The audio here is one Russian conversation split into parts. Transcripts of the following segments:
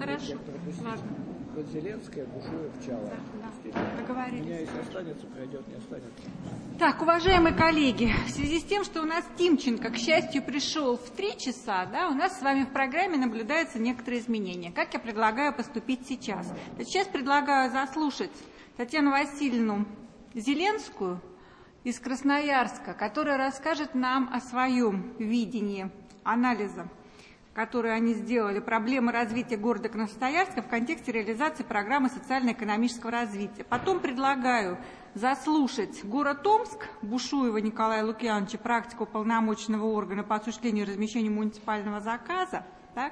Хорошо. Ладно. Вот Зеленская, Бушуев, Чала. Да, договорились. У меня если останется, пройдет, не останется. Так, уважаемые коллеги, в связи с тем, что у нас Тимченко, к счастью, пришел в 3 часа, да, у нас с вами в программе наблюдаются некоторые изменения. Как я предлагаю поступить сейчас? Сейчас предлагаю заслушать Татьяну Васильевну Зеленскую из Красноярска, которая расскажет нам о своем видении анализа, которые они сделали, проблемы развития города Красноярска в контексте реализации программы социально-экономического развития. Потом предлагаю заслушать город Омск, Бушуева Николая Лукьяновича, практику уполномоченного органа по осуществлению и размещению муниципального заказа. Так?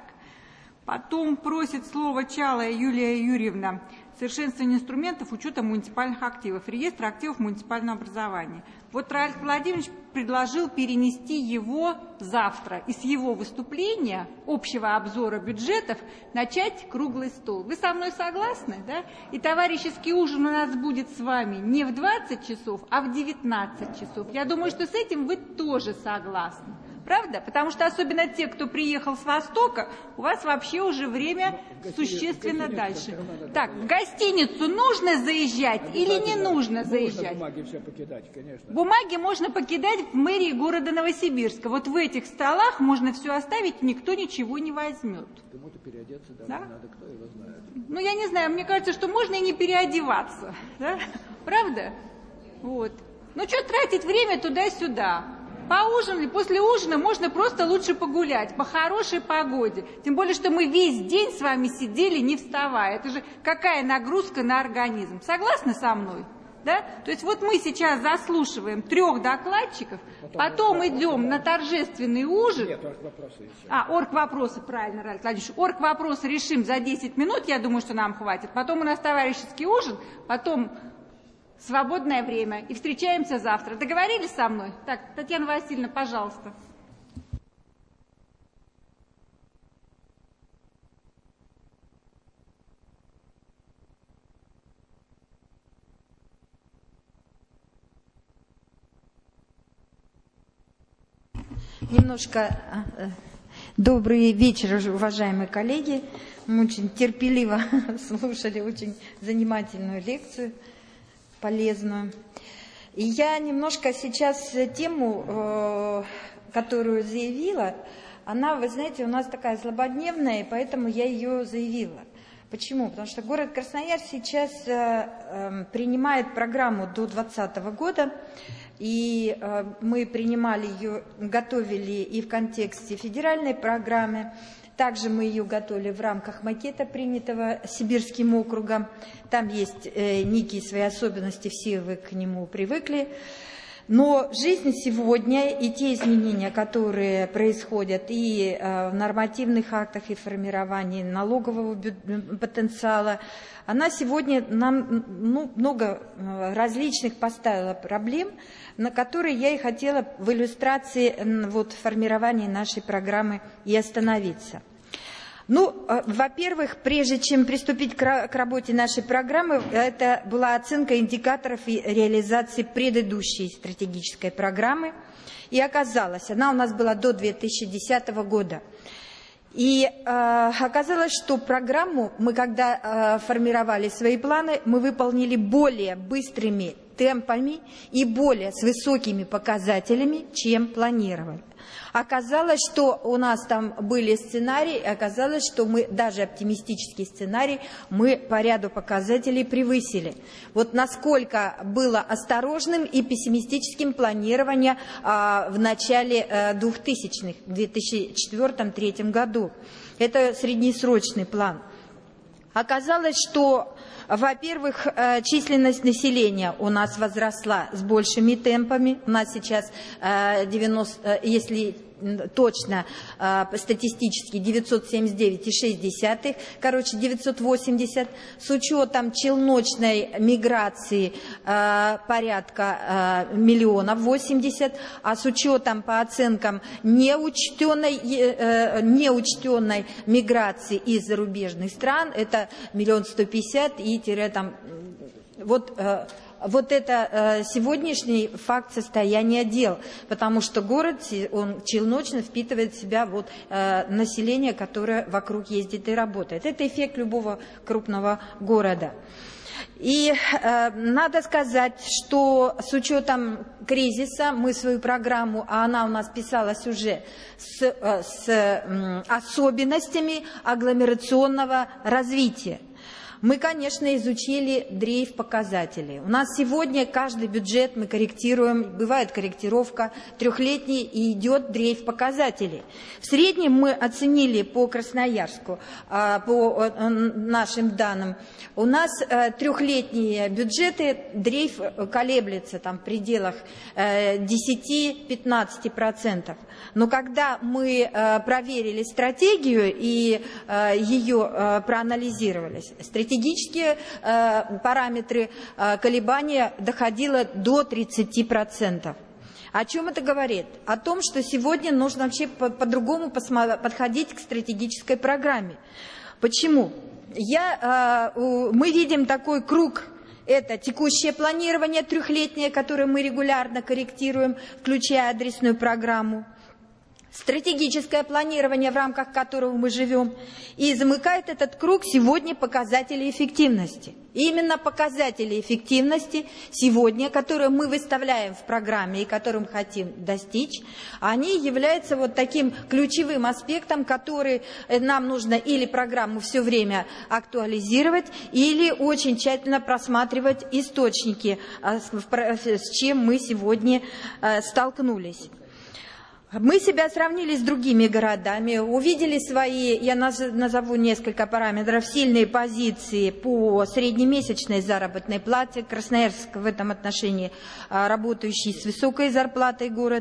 Потом просит слово Чалая Юлия Юрьевна, совершенствование инструментов учета муниципальных активов, реестр активов муниципального образования. Вот Раиль Владимирович предложил перенести его завтра и с его выступления, общего обзора бюджетов, начать круглый стол. Вы со мной согласны, да? И товарищеский ужин у нас будет с вами не в 20 часов, а в 19 часов. Я думаю, что с этим вы тоже согласны. Правда? Потому что особенно те, кто приехал с Востока, у вас вообще уже время существенно дальше. Так, в гостиницу нужно заезжать или не нужно заезжать? Бумаги все покидать, конечно. Бумаги можно покидать в мэрии города Новосибирска. Вот в этих столах можно все оставить, никто ничего не возьмет. Кому-то переодеться даже Да? надо, кто его знает. Ну, я не знаю, мне кажется, что можно и не переодеваться. Да? Правда? Вот. Ну, что тратить время туда-сюда? Поужинали, после ужина можно просто лучше погулять по хорошей погоде. Тем более, что мы весь день с вами сидели, не вставая. Это же какая нагрузка на организм. Согласны со мной? Да? То есть вот мы сейчас заслушиваем 3 докладчиков, потом идем на торжественный ужин. Нет, оргвопросы еще. Оргвопросы, правильно, Раиль Владимирович. Оргвопросы решим за 10 минут, я думаю, что нам хватит. Потом у нас товарищеский ужин, потом свободное время. И встречаемся завтра. Договорились со мной? Так, Татьяна Васильевна, пожалуйста. Немножко добрый вечер, уважаемые коллеги. Мы очень терпеливо слушали очень занимательную лекцию, полезную. И я немножко сейчас тему, которую заявила, она, вы знаете, у нас такая злободневная, и поэтому я ее заявила. Почему? Потому что город Красноярск сейчас принимает программу до 2020 года, и мы принимали ее, готовили и в контексте федеральной программы. Также мы ее готовили в рамках макета, принятого Сибирским округом. Там есть некие свои особенности, все вы к нему привыкли. Но жизнь сегодня и те изменения, которые происходят и в нормативных актах, и в формировании налогового потенциала, она сегодня нам много различных поставила проблем, на которые я и хотела в иллюстрации формирования нашей программы и остановиться. Во-первых, прежде чем приступить к работе нашей программы, это была оценка индикаторов и реализации предыдущей стратегической программы. И оказалось, она у нас была до 2010 года. И оказалось, что программу мы, когда формировали свои планы, мы выполнили более быстрыми темпами и более с высокими показателями, чем планировали. Оказалось, что у нас там были сценарии, оказалось, что мы, даже оптимистический сценарий, мы по ряду показателей превысили. Вот насколько было осторожным и пессимистическим планирование в начале 2000-х, в 2004-2003 году. Это среднесрочный план. Оказалось, что, во-первых, численность населения у нас возросла с большими темпами. У нас сейчас 90, если точно статистически 979,6, 980, с учетом челночной миграции порядка 1 080 000, а с учетом, по оценкам, неучтенной миграции из зарубежных стран, это 1 150 000 и вот это сегодняшний факт состояния дел, потому что город, он челночно впитывает в себя вот, население, которое вокруг ездит и работает. Это эффект любого крупного города. И надо сказать, что с учетом кризиса мы свою программу, а она у нас писалась уже с особенностями агломерационного развития. Мы, конечно, изучили дрейф показателей. У нас сегодня каждый бюджет мы корректируем, бывает корректировка трехлетний, и идет дрейф показателей. В среднем мы оценили по Красноярску, по нашим данным, у нас трехлетние бюджеты, дрейф колеблется там, в пределах 10-15%. Но когда мы проверили стратегию и ее проанализировали, стратегические параметры колебания доходило до 30%. О чем это говорит? О том, что сегодня нужно вообще по-другому подходить к стратегической программе. Почему? Мы видим такой круг. Это текущее планирование трехлетнее, которое мы регулярно корректируем, включая адресную программу. Стратегическое планирование, в рамках которого мы живем, и замыкает этот круг сегодня показатели эффективности. И именно показатели эффективности сегодня, которые мы выставляем в программе и которым хотим достичь, они являются вот таким ключевым аспектом, который нам нужно или программу все время актуализировать, или очень тщательно просматривать источники, с чем мы сегодня столкнулись. Мы себя сравнили с другими городами, увидели свои, я назову несколько параметров, сильные позиции по среднемесячной заработной плате. Красноярск в этом отношении работающий с высокой зарплатой город,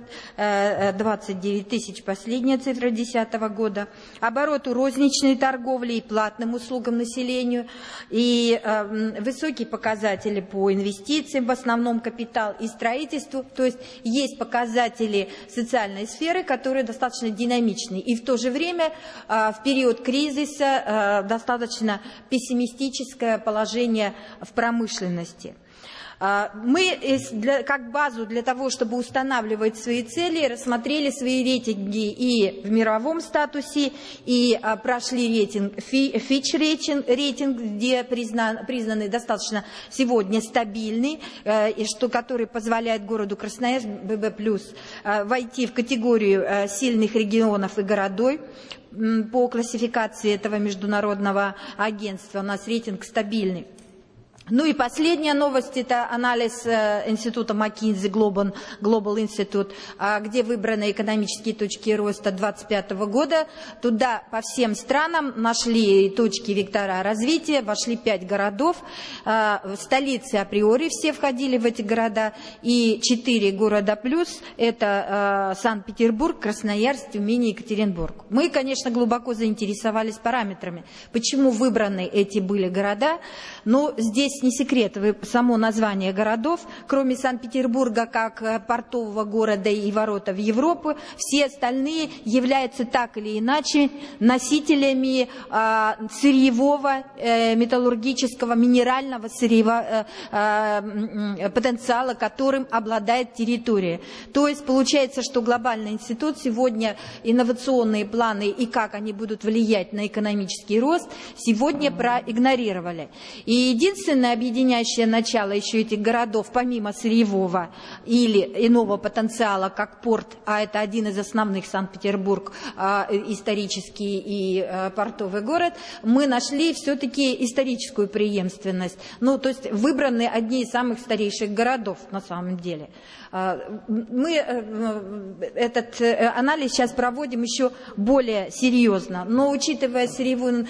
29 тысяч, последняя цифра 2010 года. Обороту розничной торговли и платным услугам населению, и высокие показатели по инвестициям, в основном капитал и строительству, то есть есть показатели социальной сферы, которые достаточно динамичны. И в то же время в период кризиса достаточно пессимистическое положение в промышленности. Мы как базу для того, чтобы устанавливать свои цели, рассмотрели свои рейтинги и в мировом статусе, и прошли рейтинг, Fitch рейтинг, где признаны достаточно сегодня стабильный, который позволяет городу Красноярск ББ+, войти в категорию сильных регионов и городов. По классификации этого международного агентства у нас рейтинг стабильный. Ну и последняя новость – это анализ института McKinsey Global Institute, где выбраны экономические точки роста 2025 года. Туда по всем странам нашли точки вектора развития, вошли 5 городов. Столицы априори все входили в эти города, и 4 города плюс – это Санкт-Петербург, Красноярск, Тюмень и Екатеринбург. Мы, конечно, глубоко заинтересовались параметрами. Почему выбраны эти были города? Но здесь не секрет, само название городов, кроме Санкт-Петербурга как портового города и ворота в Европу, все остальные являются так или иначе носителями сырьевого, металлургического, минерального сырьевого потенциала, которым обладает территория. То есть получается, что глобальный институт сегодня инновационные планы и как они будут влиять на экономический рост сегодня проигнорировали. И единственное объединяющее начало еще этих городов, помимо сырьевого или иного потенциала, как порт, а это один из основных Санкт-Петербург, исторический и портовый город, мы нашли все-таки историческую преемственность. Ну, то есть выбраны одни из самых старейших городов на самом деле. Мы этот анализ сейчас проводим еще более серьезно, но учитывая сырьевой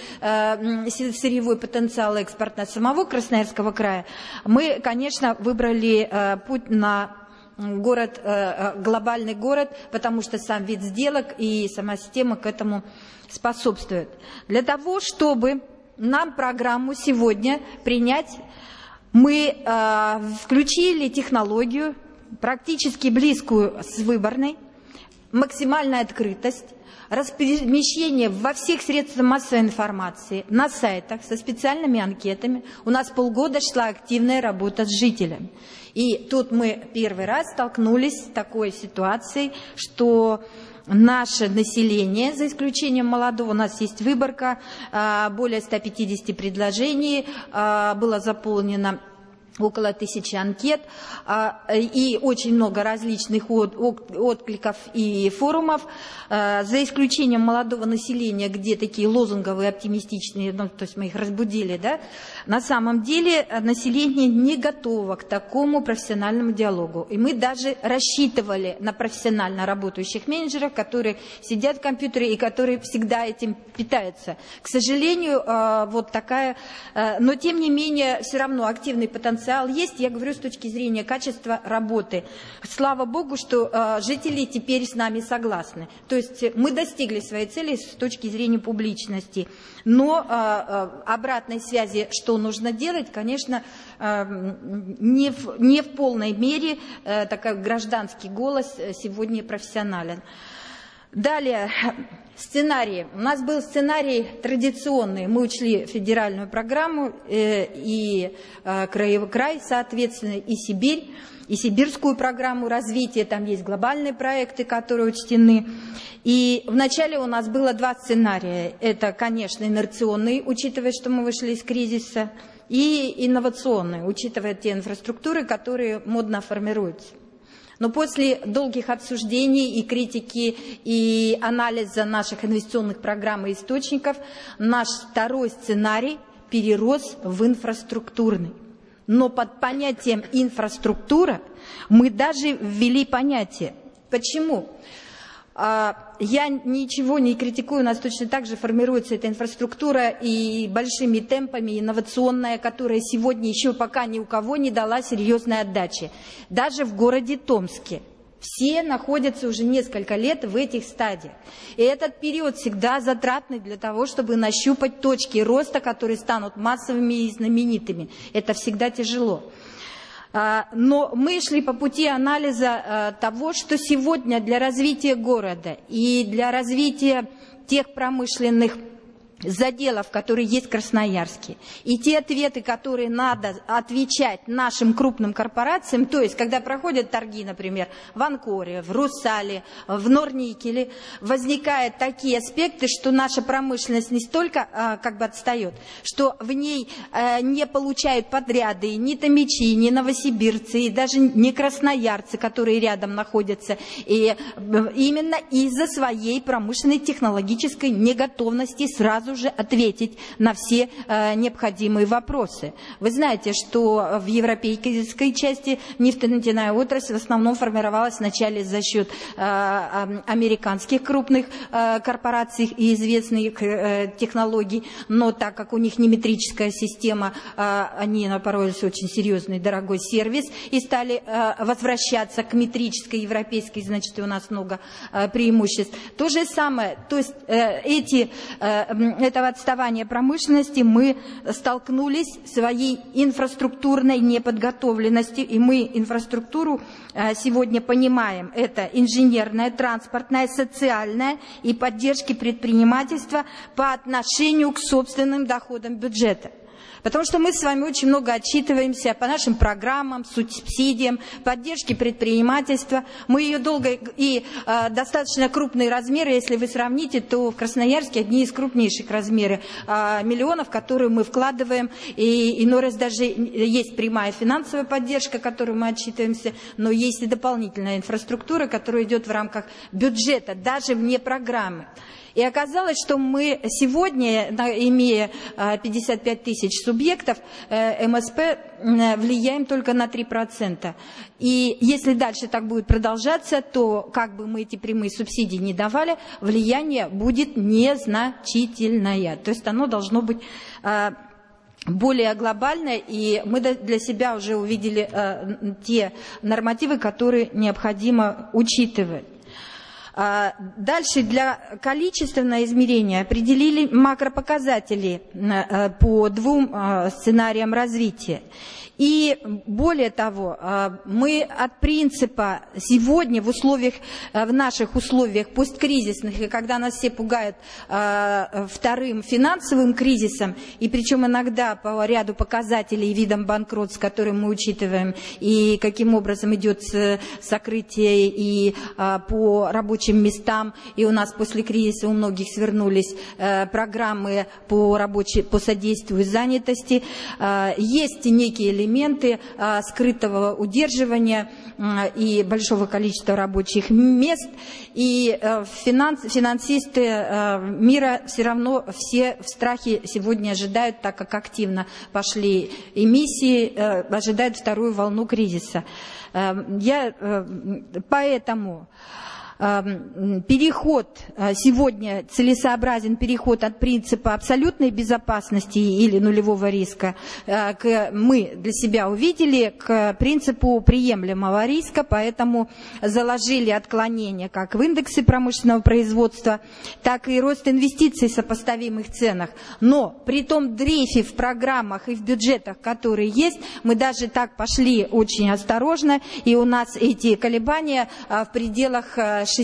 потенциал экспорта самого Красноярского края, мы, конечно, выбрали путь на город, глобальный город, потому что сам вид сделок и сама система к этому способствует. Для того, чтобы нам программу сегодня принять, мы включили технологию, практически близкую с выборной. максимальная открытость, размещение во всех средствах массовой информации, на сайтах со специальными анкетами. У нас полгода шла активная работа с жителями. И тут мы первый раз столкнулись с такой ситуацией, что наше население, за исключением молодого, у нас есть выборка, более 150 предложений, было заполнено около 1000 анкет и очень много различных откликов и форумов, за исключением молодого населения, где такие лозунговые, оптимистичные, ну, то есть мы их разбудили, да, на самом деле население не готово к такому профессиональному диалогу. И мы даже рассчитывали на профессионально работающих менеджеров, которые сидят в компьютере и которые всегда этим питаются. К сожалению, вот такая, но тем не менее, все равно активный потенциал есть, я говорю, с точки зрения качества работы. Слава Богу, что жители теперь с нами согласны. То есть мы достигли своей цели с точки зрения публичности. Но обратной связи, что нужно делать, конечно, не в полной мере. Такой гражданский голос сегодня профессионален. Далее, сценарии. У нас был сценарий традиционный. Мы учли федеральную программу и краевой край, соответственно, и Сибирь, и сибирскую программу развития. Там есть глобальные проекты, которые учтены. И вначале у нас было 2 сценария. Это, конечно, инерционный, учитывая, что мы вышли из кризиса, и инновационный, учитывая те инфраструктуры, которые модно формируются. Но после долгих обсуждений и критики, и анализа наших инвестиционных программ и источников, наш второй сценарий перерос в инфраструктурный. Но под понятием инфраструктура мы даже ввели понятие. Почему? Я ничего не критикую, у нас точно так же формируется эта инфраструктура и большими темпами, инновационная, которая сегодня еще пока ни у кого не дала серьезной отдачи. Даже в городе Томске. Все находятся уже несколько лет в этих стадиях. И этот период всегда затратный для того, чтобы нащупать точки роста, которые станут массовыми и знаменитыми. Это всегда тяжело. Но мы шли по пути анализа того, что сегодня для развития города и для развития тех промышленных заделов, которые есть в Красноярске, и те ответы, которые надо отвечать нашим крупным корпорациям, то есть, когда проходят торги, например, в Анкоре, в Русале, в Норникеле, возникают такие аспекты, что наша промышленность не столько как бы отстает, что в ней не получают подряды ни томичи, ни новосибирцы, и даже не красноярцы, которые рядом находятся, и именно из-за своей промышленной технологической неготовности сразу же ответить на все необходимые вопросы. Вы знаете, что в европейской части нефтяная отрасль в основном формировалась вначале за счет американских крупных корпораций и известных технологий, но так как у них не метрическая система, они напоролись очень серьезный дорогой сервис и стали возвращаться к метрической европейской, значит, и у нас много преимуществ. То же самое, то есть этого отставания промышленности мы столкнулись своей инфраструктурной неподготовленностью, и мы инфраструктуру сегодня понимаем. Это инженерная, транспортная, социальная и поддержки предпринимательства по отношению к собственным доходам бюджета. Потому что мы с вами очень много отчитываемся по нашим программам, субсидиям, поддержке предпринимательства. Мы ее долго и достаточно крупные размеры, если вы сравните, то в Красноярске одни из крупнейших размеров миллионов, которые мы вкладываем. И иной раз даже есть прямая финансовая поддержка, которую мы отчитываемся, но есть и дополнительная инфраструктура, которая идет в рамках бюджета, даже вне программы. И оказалось, что мы сегодня, имея 55 тысяч субъектов, МСП влияем только на 3%. И если дальше так будет продолжаться, то как бы мы эти прямые субсидии не давали, влияние будет незначительное. То есть оно должно быть более глобальное, и мы для себя уже увидели те нормативы, которые необходимо учитывать. Дальше для количественного измерения определили макропоказатели по 2 сценариям развития. И более того, мы от принципа сегодня в наших условиях посткризисных, и когда нас все пугают вторым финансовым кризисом, и причем иногда по ряду показателей и видам банкротств, которые мы учитываем, и каким образом идет сокрытие и по рабочим местам, и у нас после кризиса у многих свернулись программы по содействию занятости, есть некие элементы скрытого удерживания и большого количества рабочих мест, и финансисты мира все равно все в страхе сегодня ожидают, так как активно пошли эмиссии, ожидают вторую волну кризиса. Поэтому переход сегодня целесообразен переход от принципа абсолютной безопасности или нулевого риска, мы для себя увидели, к принципу приемлемого риска, поэтому заложили отклонения как в индексе промышленного производства, так и рост инвестиций в сопоставимых ценах. Но при том дрейфе в программах и в бюджетах, которые есть, мы даже так пошли очень осторожно, и у нас эти колебания в пределах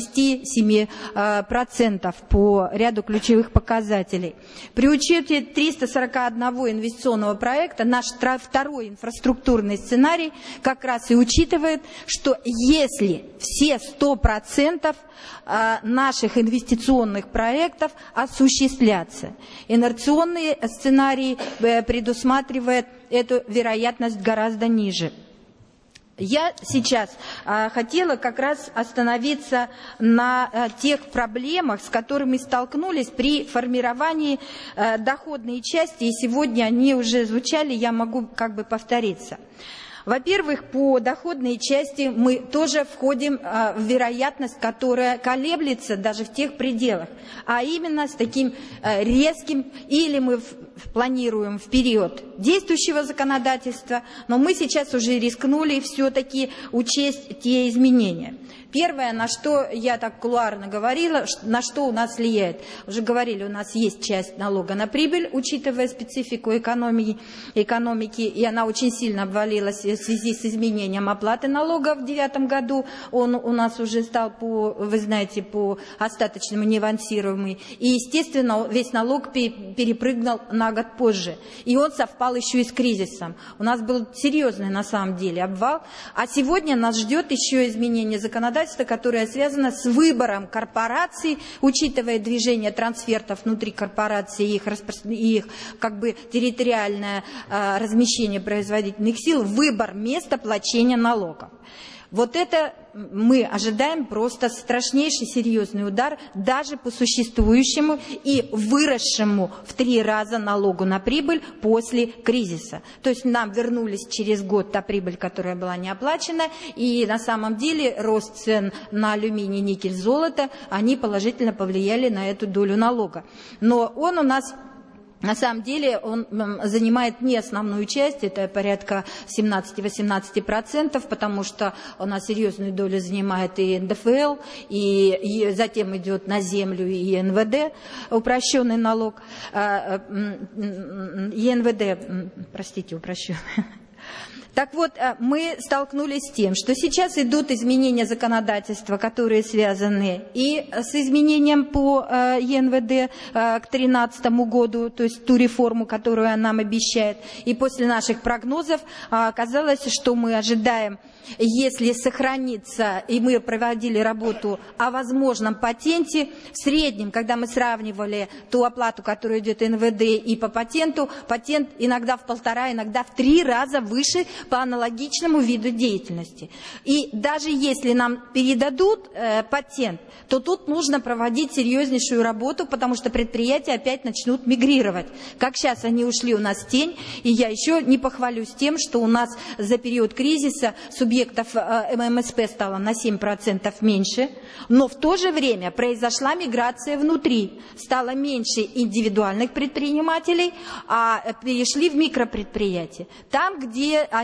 6-7% по ряду ключевых показателей. При учете 341 инвестиционного проекта наш второй инфраструктурный сценарий как раз и учитывает, что если все 100% наших инвестиционных проектов осуществлятся, инерционный сценарий предусматривает эту вероятность гораздо ниже. Я сейчас хотела как раз остановиться на тех проблемах, с которыми столкнулись при формировании доходной части, и сегодня они уже звучали, я могу как бы повториться. Во-первых, по доходной части мы тоже входим в вероятность, которая колеблется даже в тех пределах, а именно с таким резким, или мы планируем в период действующего законодательства, но мы сейчас уже рискнули все-таки учесть те изменения. Первое, на что я так кулуарно говорила, на что у нас влияет. Уже говорили, у нас есть часть налога на прибыль, учитывая специфику экономики, и она очень сильно обвалилась в связи с изменением оплаты налога в 2009 году. Он у нас уже стал, вы знаете, по остаточному неавансируемый. И, естественно, весь налог перепрыгнул на год позже. И он совпал еще и с кризисом. У нас был серьезный, на самом деле, обвал. А сегодня нас ждет еще изменение законодательства, которое связано с выбором корпораций, учитывая движение трансфертов внутри корпорации и их как бы территориальное размещение производительных сил, выбор места получения налогов. Вот это мы ожидаем просто страшнейший серьезный удар даже по существующему и выросшему в 3 раза налогу на прибыль после кризиса. То есть нам вернулись через год та прибыль, которая была не оплачена, и на самом деле рост цен на алюминий, никель, золото, они положительно повлияли на эту долю налога. Но он у нас... На самом деле он занимает не основную часть, это порядка 17-18%, потому что у нас серьезную долю занимает и НДФЛ, и затем идет на землю и НВД, упрощенный налог, упрощенный. Так вот, мы столкнулись с тем, что сейчас идут изменения законодательства, которые связаны и с изменением по ЕНВД к 2013 году, то есть ту реформу, которую она нам обещает. И после наших прогнозов оказалось, что мы ожидаем, если сохранится, и мы проводили работу о возможном патенте, в среднем, когда мы сравнивали ту оплату, которая идет НВД и по патенту, патент иногда в 1,5, иногда в 3 раза выше по аналогичному виду деятельности. И даже если нам передадут патент, то тут нужно проводить серьезнейшую работу, потому что предприятия опять начнут мигрировать. Как сейчас они ушли у нас в тень, и я еще не похвалюсь тем, что у нас за период кризиса субъектов ММСП стало на 7% меньше, но в то же время произошла миграция внутри. Стало меньше индивидуальных предпринимателей, а перешли в микропредприятия. Там, где они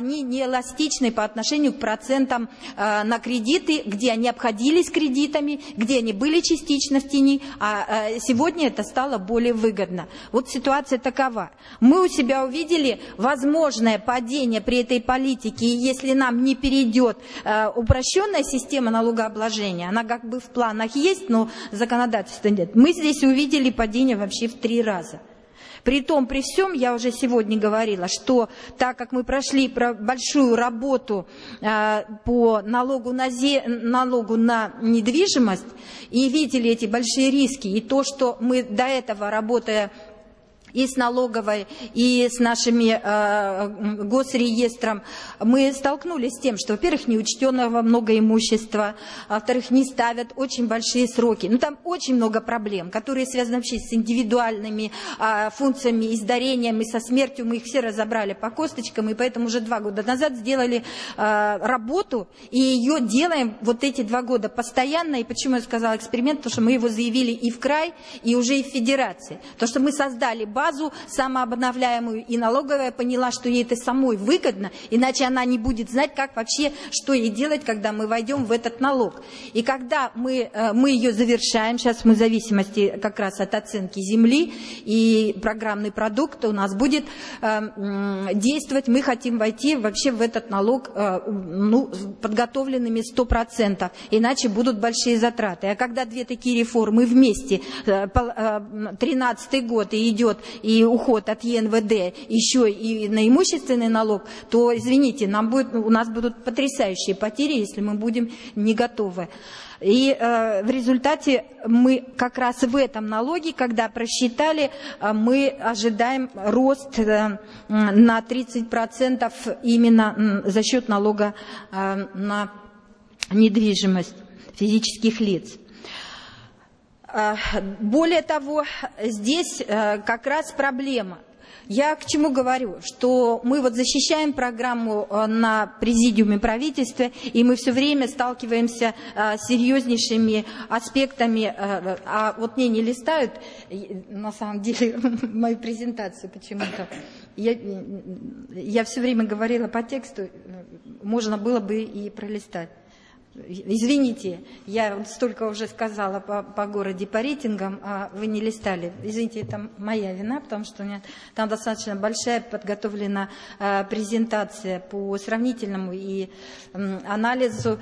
они не эластичны по отношению к процентам на кредиты, где они обходились кредитами, где они были частично в тени, а сегодня это стало более выгодно. Вот ситуация такова. Мы у себя увидели возможное падение при этой политике, и если нам не перейдет упрощенная система налогообложения, она как бы в планах есть, но законодательства нет, мы здесь увидели падение вообще в 3 раза. Притом, при всем, я уже сегодня говорила, что так как мы прошли большую работу по налогу на недвижимость и видели эти большие риски, и то, что мы до этого, работая и с налоговой, и с нашими госреестром, мы столкнулись с тем, что, во-первых, неучтенного много имущества, во-вторых, не ставят очень большие сроки. Ну, там очень много проблем, которые связаны вообще с индивидуальными функциями, и с дарением, и со смертью. Мы их все разобрали по косточкам, и поэтому уже 2 года назад сделали работу, и ее делаем вот эти 2 года постоянно. И почему я сказала эксперимент? Потому что мы его заявили и в край, и уже и в федерации. То, что мы создали базу самообновляемую, и налоговая поняла, что ей это самой выгодно, иначе она не будет знать, как вообще, что ей делать, когда мы войдем в этот налог. И когда мы ее завершаем, сейчас мы в зависимости как раз от оценки земли, и программный продукт у нас будет действовать, мы хотим войти вообще в этот налог подготовленными 100%, иначе будут большие затраты. А когда 2 такие реформы вместе, 13-й год и идет и уход от ЕНВД, еще и на имущественный налог, то, извините, у нас будут потрясающие потери, если мы будем не готовы. И в результате мы как раз в этом налоге, когда просчитали, мы ожидаем рост на 30% именно за счет налога на недвижимость физических лиц. Более того, здесь как раз проблема. Я к чему говорю? Что мы вот защищаем программу на президиуме правительства, и мы все время сталкиваемся с серьезнейшими аспектами. А вот мне не листают, на самом деле, мою презентацию почему-то. Я все время говорила по тексту, можно было бы и пролистать. Извините, я столько уже сказала по городе, по рейтингам, а вы не листали. Извините, это моя вина, потому что у меня там достаточно большая подготовлена презентация по сравнительному и анализу,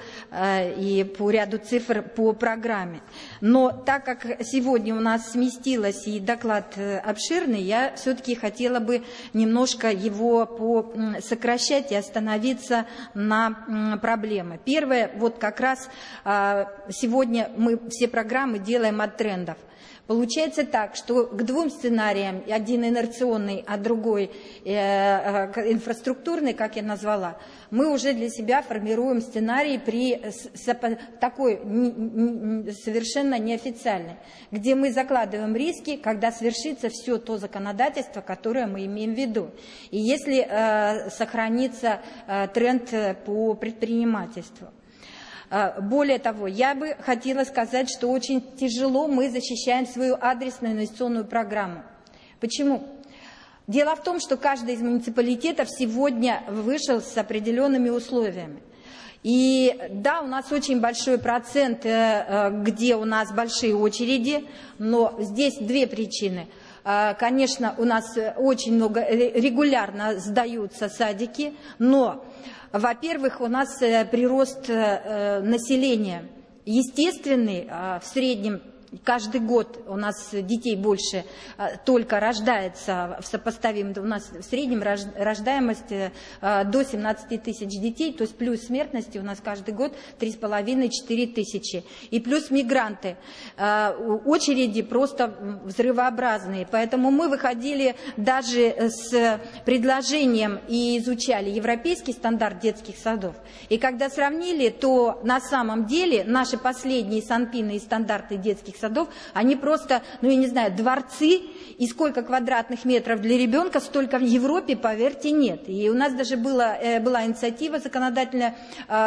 и по ряду цифр по программе. Но так как сегодня у нас сместилось и доклад обширный, я все-таки хотела бы немножко его сокращать и остановиться на проблемы. Первое, вот как раз сегодня мы все программы делаем от трендов. Получается так, что к 2 сценариям, один инерционный, а другой инфраструктурный, как я назвала, мы уже для себя формируем сценарий при такой совершенно неофициальной, где мы закладываем риски, когда свершится все то законодательство, которое мы имеем в виду. И если сохранится тренд по предпринимательству. Более того, я бы хотела сказать, что очень тяжело мы защищаем свою адресную инвестиционную программу. Почему? Дело в том, что каждый из муниципалитетов сегодня вышел с определенными условиями. И да, у нас очень большой процент, где у нас большие очереди, но здесь 2 причины. Конечно, у нас очень много регулярно сдаются садики, но... Во-первых, у нас прирост населения естественный, в среднем каждый год у нас детей больше только рождается, сопоставим, у нас в среднем рождаемость до 17 тысяч детей, то есть плюс смертности у нас каждый год 3,5-4 тысячи. И плюс мигранты. Очереди просто взрывообразные. Поэтому мы выходили даже с предложением и изучали европейский стандарт детских садов. И когда сравнили, то на самом деле наши последние санпины и стандарты детских садов, они просто, ну я не знаю, дворцы, и сколько квадратных метров для ребенка, столько в Европе, поверьте, нет. И у нас даже была инициатива законодательная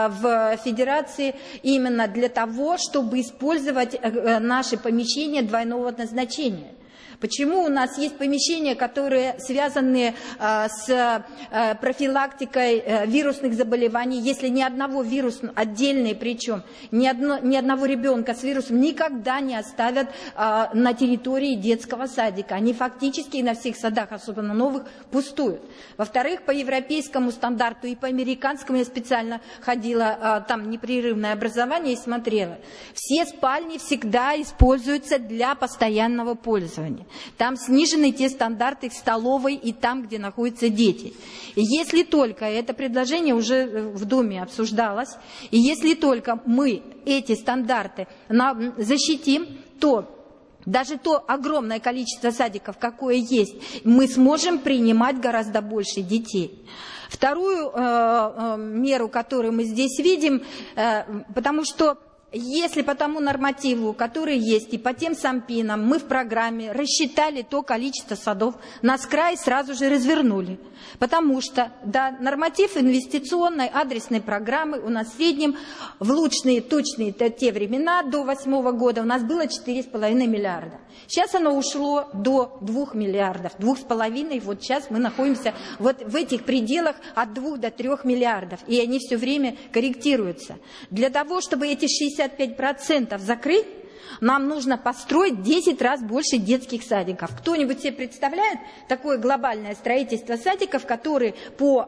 в Федерации именно для того, чтобы использовать наши помещения двойного назначения. Почему у нас есть помещения, которые связаны с профилактикой вирусных заболеваний, если ни одного вируса, отдельные причем, ни одного ребенка с вирусом никогда не оставят на территории детского садика. Они фактически на всех садах, особенно новых, пустуют. Во-вторых, по европейскому стандарту и по американскому я специально ходила, там непрерывное образование и смотрела. Все спальни всегда используются для постоянного пользования. Там снижены те стандарты в столовой и там, где находятся дети. И если только, это предложение уже в Думе обсуждалось, и если только мы эти стандарты защитим, то даже то огромное количество садиков, какое есть, мы сможем принимать гораздо больше детей. Вторую меру, которую мы здесь видим, потому что если по тому нормативу, который есть, и по тем сампинам, мы в программе рассчитали то количество садов, нас край сразу же развернули. Потому что, да, норматив инвестиционной адресной программы у нас в среднем в лучшие, точные те времена, до 2008 года у нас было 4,5 миллиарда. Сейчас оно ушло до 2 миллиардов, 2,5, вот сейчас мы находимся вот в этих пределах от 2 до 3 миллиардов, и они все время корректируются. Для того, чтобы эти 65% закрыть, нам нужно построить 10 раз больше детских садиков. Кто-нибудь себе представляет такое глобальное строительство садиков, которые по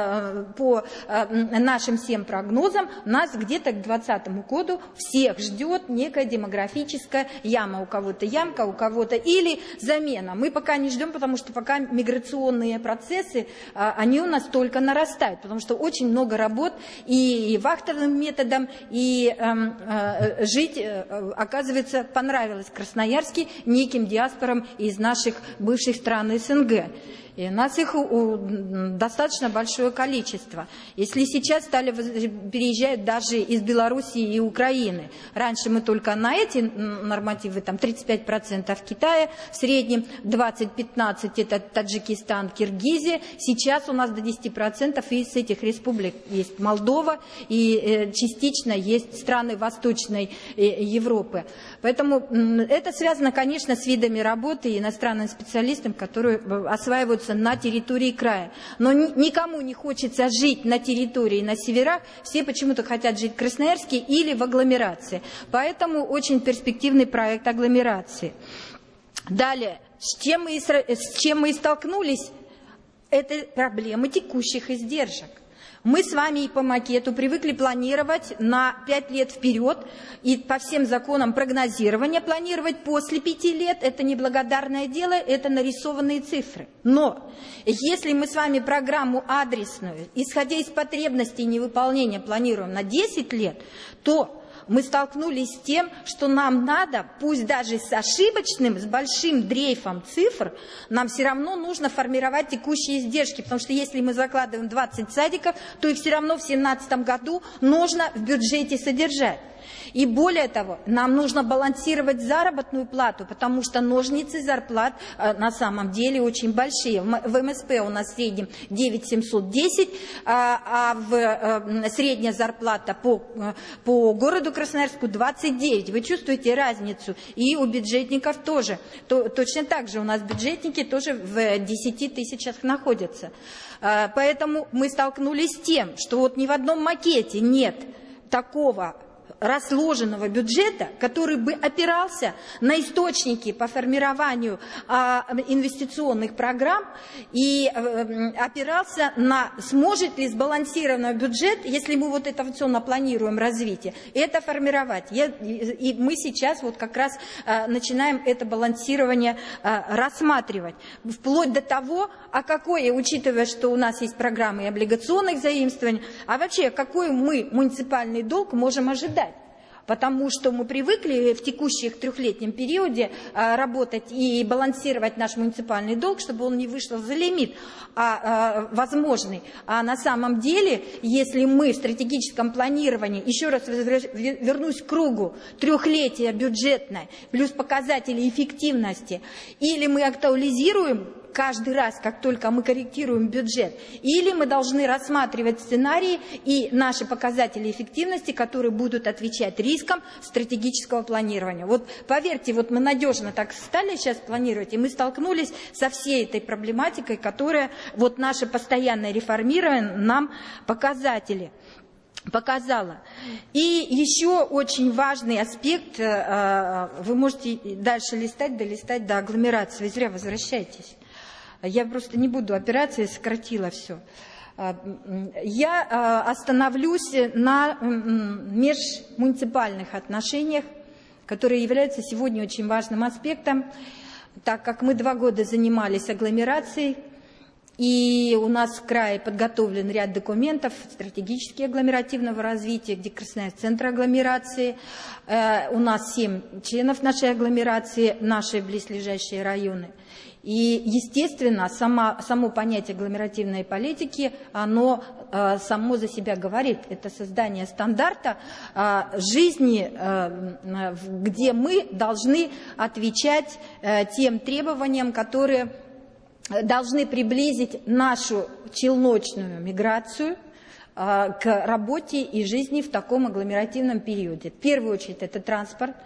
нашим всем прогнозам нас где-то к 2020 году всех ждет некая демографическая яма. У кого-то ямка, у кого-то или замена. Мы пока не ждем, потому что пока миграционные процессы, они у нас только нарастают, потому что очень много работ и вахтовым методом, и жить, оказывается, понравилось в Красноярске неким диаспорам из наших бывших стран СНГ. И у нас их достаточно большое количество. Если сейчас стали переезжают даже из Белоруссии и Украины. Раньше мы только на эти нормативы, там 35% в Китае, в среднем 20-15% это Таджикистан, Киргизия. Сейчас у нас до 10% из этих республик есть Молдова и частично есть страны Восточной Европы. Поэтому это связано, конечно, с видами работы и иностранным специалистам, которые осваиваются на территории края. Но никому не хочется жить на территории, на северах. Все почему-то хотят жить в Красноярске или в агломерации. Поэтому очень перспективный проект агломерации. Далее, с чем мы и столкнулись, это проблема текущих издержек. Мы с вами и по макету привыкли планировать на 5 лет вперед и по всем законам прогнозирования планировать после 5 лет. Это неблагодарное дело, это нарисованные цифры. Но если мы с вами программу адресную, исходя из потребностей невыполнения, планируем на 10 лет, то мы столкнулись с тем, что нам надо, пусть даже с ошибочным, с большим дрейфом цифр, нам все равно нужно формировать текущие издержки, потому что если мы закладываем 20 садиков, то их все равно в 2017 году нужно в бюджете содержать. И более того, нам нужно балансировать заработную плату, потому что ножницы зарплат на самом деле очень большие. В МСП у нас в среднем 9710, а средняя зарплата по городу Красноярску 29. Вы чувствуете разницу? И у бюджетников тоже. Точно так же у нас бюджетники тоже в 10 тысячах находятся. Поэтому мы столкнулись с тем, что вот ни в одном макете нет такого расложенного бюджета, который бы опирался на источники по формированию инвестиционных программ и опирался на, сможет ли сбалансированный бюджет, если мы вот это все напланируем развитие, это формировать. И мы сейчас вот как раз начинаем это балансирование рассматривать. Вплоть до того, какое, учитывая, что у нас есть программы облигационных заимствований, а вообще какой мы муниципальный долг можем ожидать. Потому что мы привыкли в текущих трехлетнем периоде работать и балансировать наш муниципальный долг, чтобы он не вышел за лимит возможный. А на самом деле, если мы в стратегическом планировании, еще раз вернусь к кругу, трехлетие бюджетное, плюс показатели эффективности, или мы актуализируем каждый раз, как только мы корректируем бюджет, или мы должны рассматривать сценарии и наши показатели эффективности, которые будут отвечать рискам стратегического планирования. Вот поверьте, вот мы надежно так стали сейчас планировать, и мы столкнулись со всей этой проблематикой, которая вот наше постоянное реформирование нам показала. И еще очень важный аспект, вы можете дальше листать, долистать до агломерации, вы зря возвращаетесь. Я просто не буду опираться, я сократила все. Я остановлюсь на межмуниципальных отношениях, которые являются сегодня очень важным аспектом, так как мы 2 года занимались агломерацией, и у нас в крае подготовлен ряд документов стратегически агломеративного развития, где Красноярск центр агломерации. У нас 7 членов нашей агломерации, наши близлежащие районы. И, естественно, само понятие агломеративной политики, оно само за себя говорит. Это создание стандарта жизни, где мы должны отвечать тем требованиям, которые должны приблизить нашу челночную миграцию к работе и жизни в таком агломеративном периоде. В первую очередь это транспорт.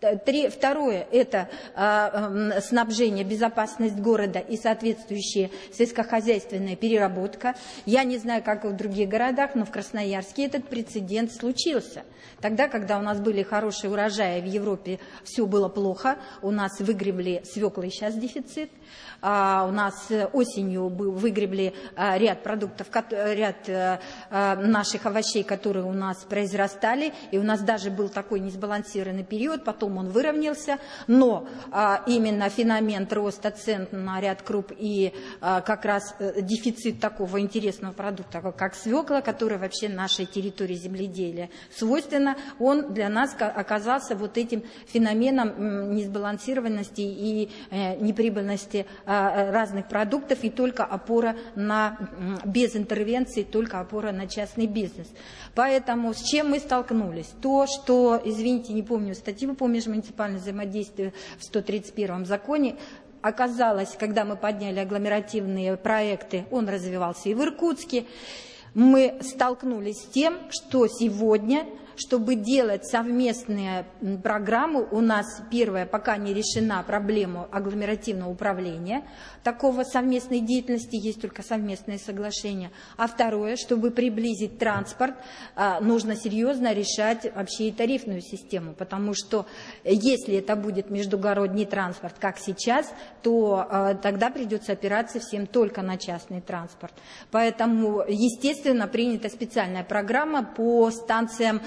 Второе – это снабжение, безопасность города и соответствующая сельскохозяйственная переработка. Я не знаю, как в других городах, но в Красноярске этот прецедент случился. Тогда, когда у нас были хорошие урожаи, в Европе все было плохо, у нас выгребли свеклы, сейчас дефицит. У нас осенью выгребли ряд продуктов, ряд наших овощей, которые у нас произрастали, и у нас даже был такой несбалансированный период, потом он выровнялся, но именно феномен роста цен на ряд круп и как раз дефицит такого интересного продукта, как свекла, которая вообще нашей территории земледелия свойственна, он для нас оказался вот этим феноменом несбалансированности и неприбыльности разных продуктов, и только опора без интервенции, только опора на частный бизнес. Поэтому с чем мы столкнулись? То, что, извините, не помню статью по межмуниципальному взаимодействию в 131 законе, оказалось, когда мы подняли агломеративные проекты, он развивался и в Иркутске, мы столкнулись с тем, что сегодня, чтобы делать совместные программы, у нас первое, пока не решена проблема агломеративного управления, такого совместной деятельности, есть только совместные соглашения. А второе, чтобы приблизить транспорт, нужно серьезно решать вообще и тарифную систему, потому что если это будет междугородний транспорт, как сейчас, то тогда придется опираться всем только на частный транспорт. Поэтому, естественно, принята специальная программа по станциям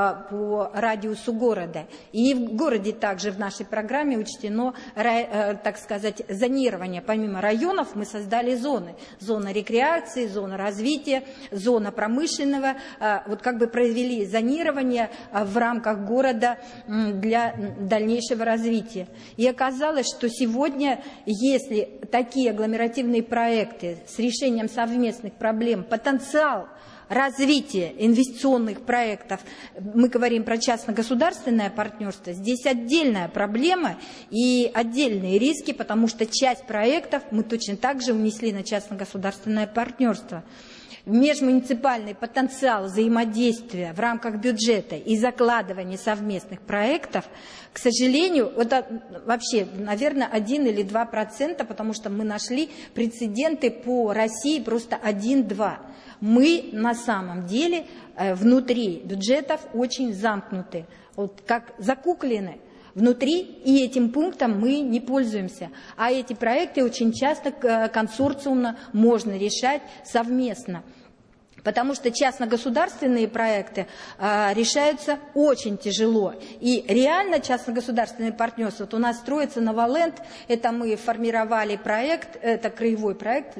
по радиусу города. И в городе также в нашей программе учтено, так сказать, зонирование. Помимо районов мы создали зоны. Зона рекреации, зона развития, зона промышленного. Вот как бы провели зонирование в рамках города для дальнейшего развития. И оказалось, что сегодня, если такие агломеративные проекты с решением совместных проблем, потенциал развитие инвестиционных проектов, мы говорим про частно-государственное партнерство, здесь отдельная проблема и отдельные риски, потому что часть проектов мы точно так же унесли на частно-государственное партнерство. Межмуниципальный потенциал взаимодействия в рамках бюджета и закладывания совместных проектов, к сожалению, это вообще, наверное, 1 или 2%, потому что мы нашли прецеденты по России просто 1-2%. Мы на самом деле внутри бюджетов очень замкнуты, вот как закуклены внутри, и этим пунктом мы не пользуемся. А эти проекты очень часто консорциумно можно решать совместно. Потому что частно-государственные проекты решаются очень тяжело. И реально частно-государственное партнерство, вот у нас строится Новоленд, это мы формировали проект, это краевой проект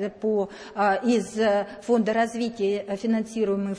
из фонда развития, финансируемый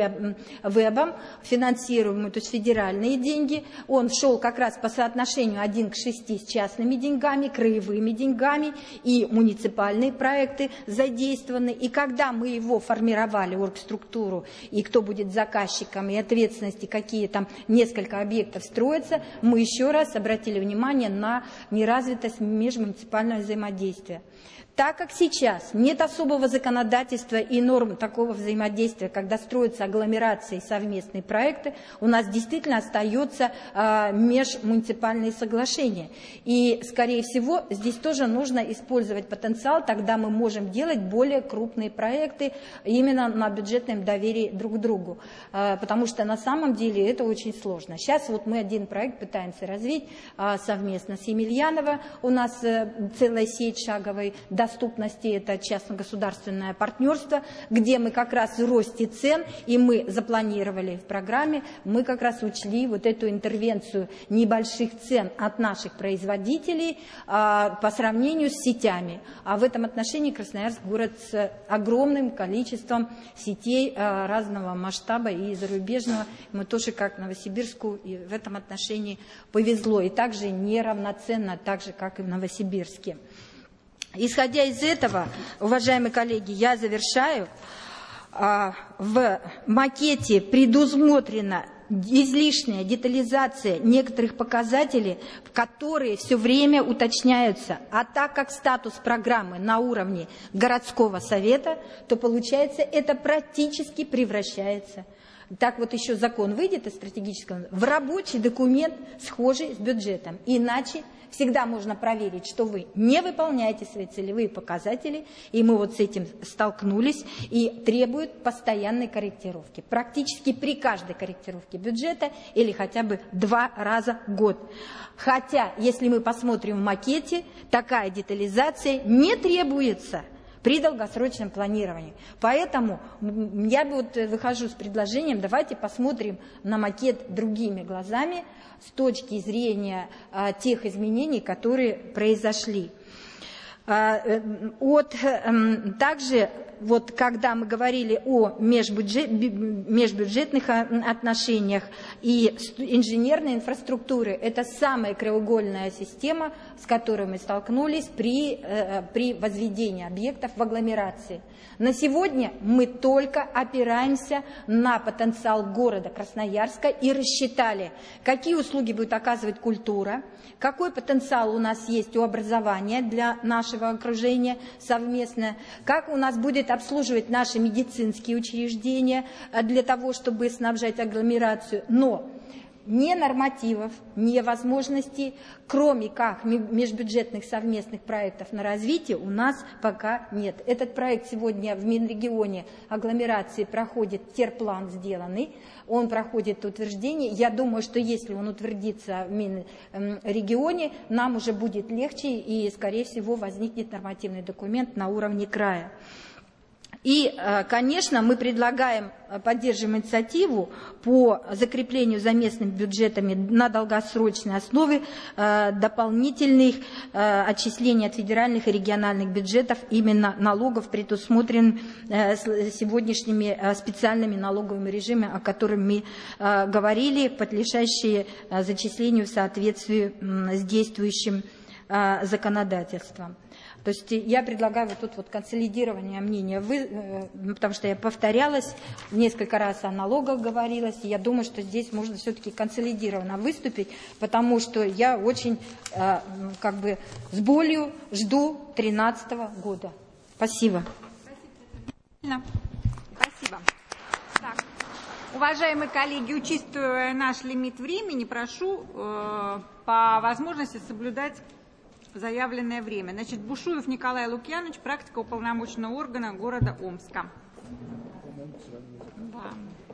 ВЭБом, финансируемый, то есть федеральные деньги. Он шел как раз по соотношению 1 к 6 с частными деньгами, краевыми деньгами, и муниципальные проекты задействованы. И когда мы его формировали, оргструктуру и кто будет заказчиком, и ответственности, какие там несколько объектов строятся, мы еще раз обратили внимание на неразвитость межмуниципального взаимодействия. Так как сейчас нет особого законодательства и норм такого взаимодействия, когда строятся агломерации и совместные проекты, у нас действительно остаются межмуниципальные соглашения. И, скорее всего, здесь тоже нужно использовать потенциал, тогда мы можем делать более крупные проекты именно на бюджетном доверии друг к другу. Потому что на самом деле это очень сложно. Сейчас вот мы один проект пытаемся развить совместно с Емельяново. У нас целая сеть шаговой доступности, это частно-государственное партнерство, где мы как раз в росте цен, и мы запланировали в программе, мы как раз учли вот эту интервенцию небольших цен от наших производителей по сравнению с сетями. А в этом отношении Красноярск город с огромным количеством сетей разного масштаба и зарубежного. Мы тоже, как Новосибирску, и в этом отношении повезло. И также неравноценно, так же, как и в Новосибирске. Исходя из этого, уважаемые коллеги, я завершаю. В макете предусмотрена излишняя детализация некоторых показателей, которые все время уточняются. А так как статус программы на уровне городского совета, то получается, это практически превращается. Так вот еще закон выйдет из стратегического в рабочий документ, схожий с бюджетом. Иначе всегда можно проверить, что вы не выполняете свои целевые показатели, и мы вот с этим столкнулись, и требуют постоянной корректировки. Практически при каждой корректировке бюджета или хотя бы 2 раза в год. Хотя, если мы посмотрим в макете, такая детализация не требуется при долгосрочном планировании. Поэтому я вот выхожу с предложением, давайте посмотрим на макет другими глазами с точки зрения тех изменений, которые произошли. Также, вот, когда мы говорили о межбюджетных отношениях и инженерной инфраструктуре, это самая краеугольная система, с которой мы столкнулись при возведении объектов в агломерации. На сегодня мы только опираемся на потенциал города Красноярска и рассчитали, какие услуги будет оказывать культура, какой потенциал у нас есть у образования для нашего окружения совместно, как у нас будет обслуживать наши медицинские учреждения для того, чтобы снабжать агломерацию. Но ни нормативов, ни возможностей, кроме как межбюджетных совместных проектов на развитие, у нас пока нет. Этот проект сегодня в Минрегионе агломерации проходит терплан сделанный, он проходит утверждение. Я думаю, что если он утвердится в Минрегионе, нам уже будет легче и, скорее всего, возникнет нормативный документ на уровне края. И, конечно, мы предлагаем, поддерживаем инициативу по закреплению за местными бюджетами на долгосрочной основе дополнительных отчислений от федеральных и региональных бюджетов, именно налогов, предусмотренных сегодняшними специальными налоговыми режимами, о которых мы говорили, подлежащие зачислению в соответствии с действующим законодательством. То есть я предлагаю вот тут вот консолидирование мнения, потому что я повторялась, несколько раз о налогах говорилось, и я думаю, что здесь можно все-таки консолидированно выступить, потому что я очень как бы с болью жду 2013 года. Спасибо. Спасибо. Так, уважаемые коллеги, учитывая наш лимит времени, прошу по возможности соблюдать заявленное время. Значит, Бушуев Николай Лукьянович, практика уполномоченного органа города Омска. Да.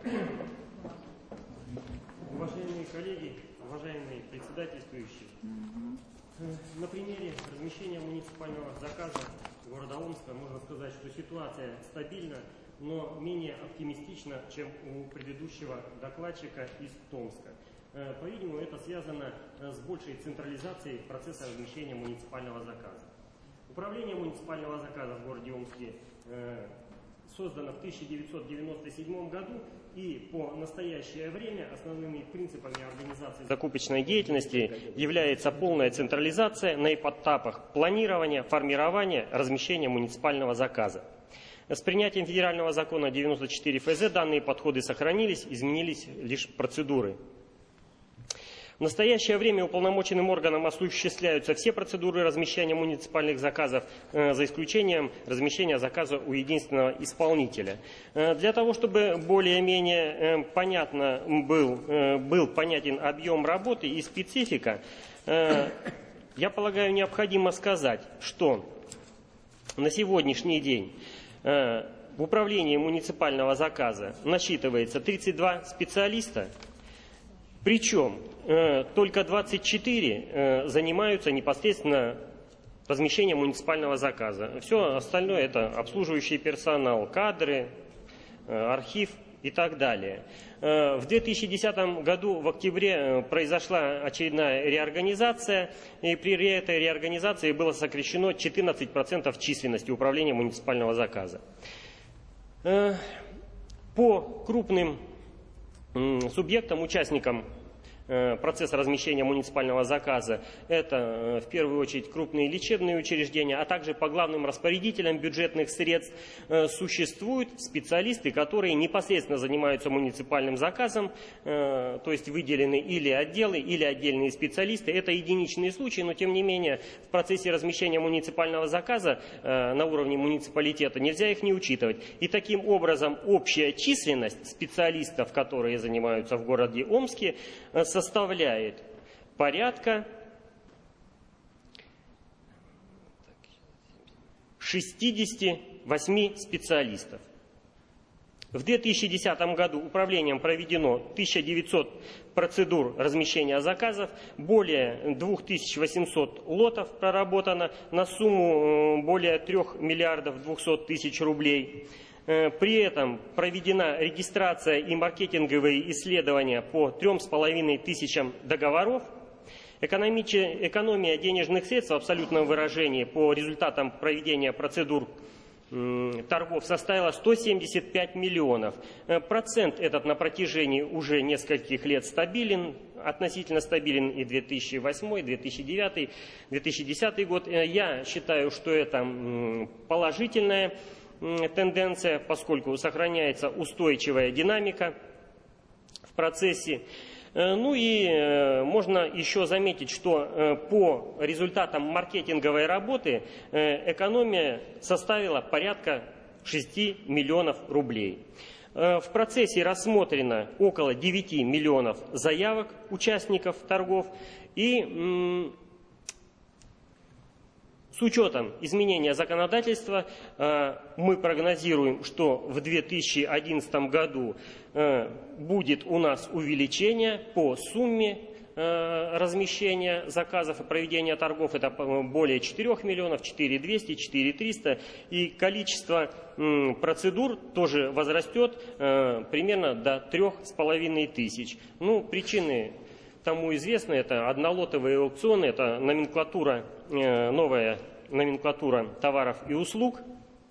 Уважаемые коллеги, уважаемые председательствующие, на примере размещения муниципального заказа города Омска можно сказать, что ситуация стабильна, но менее оптимистична, чем у предыдущего докладчика из Томска. По-видимому, это связано с большей централизацией процесса размещения муниципального заказа. Управление муниципального заказа в городе Омске создано в 1997 году, и по настоящее время основными принципами организации закупочной деятельности является полная централизация на этапах планирования, формирования, размещения муниципального заказа. С принятием федерального закона 94 ФЗ данные подходы сохранились, изменились лишь процедуры. В настоящее время уполномоченным органом осуществляются все процедуры размещения муниципальных заказов, за исключением размещения заказа у единственного исполнителя. Для того, чтобы более-менее был понятен объем работы и специфика, я полагаю, необходимо сказать, что на сегодняшний день в управлении муниципального заказа насчитывается 32 специалиста, причем только 24 занимаются непосредственно размещением муниципального заказа. Все остальное — это обслуживающий персонал, кадры, архив и так далее. В 2010 году в октябре произошла очередная реорганизация, и при этой реорганизации было сокращено 14% численности управления муниципального заказа. По крупным субъектам, участникам процесса размещения муниципального заказа — это в первую очередь крупные лечебные учреждения, а также по главным распорядителям бюджетных средств существуют специалисты, которые непосредственно занимаются муниципальным заказом, то есть выделены или отделы, или отдельные специалисты. Это единичные случаи, но тем не менее в процессе размещения муниципального заказа на уровне муниципалитета нельзя их не учитывать. И таким образом общая численность специалистов, которые занимаются в городе Омске, составляет порядка 68 специалистов. В 2010 году управлением проведено 1900 процедур размещения заказов, более 2800 лотов проработано на сумму более 3 миллиардов 200 тысяч рублей. При этом проведена регистрация и маркетинговые исследования по 3500 договоров. Экономия денежных средств в абсолютном выражении по результатам проведения процедур торгов составила 175 миллионов. Процент этот на протяжении уже нескольких лет стабилен, относительно стабилен и 2008, и 2009, 2010 год. Я считаю, что это положительная тенденция, поскольку сохраняется устойчивая динамика в процессе. Ну и можно еще заметить, что по результатам маркетинговой работы экономия составила порядка 6 миллионов рублей. В процессе рассмотрено около 9 миллионов заявок участников торгов, и с учетом изменения законодательства мы прогнозируем, что в 2011 году будет у нас увеличение по сумме размещения заказов и проведения торгов. Это более 4 миллионов, 4200, 4300. И количество процедур тоже возрастет примерно до 3500. Ну, причины тому известны. Это однолотовые аукционы, это номенклатура, новая номенклатура товаров и услуг.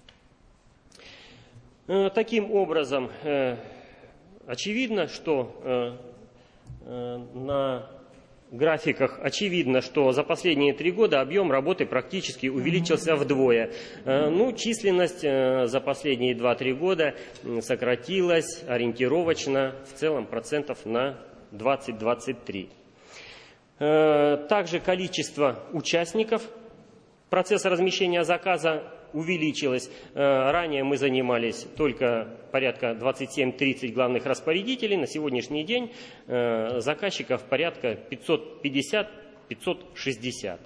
Таким образом, очевидно, что на графиках очевидно, что за последние 3 года объем работы практически увеличился вдвое. Ну, численность за последние 2-3 года сократилась ориентировочно в целом процентов на 20-23. Также количество участников процесса размещения заказа увеличилось. Ранее мы занимались только порядка 27-30 главных распорядителей. На сегодняшний день заказчиков порядка 550-560.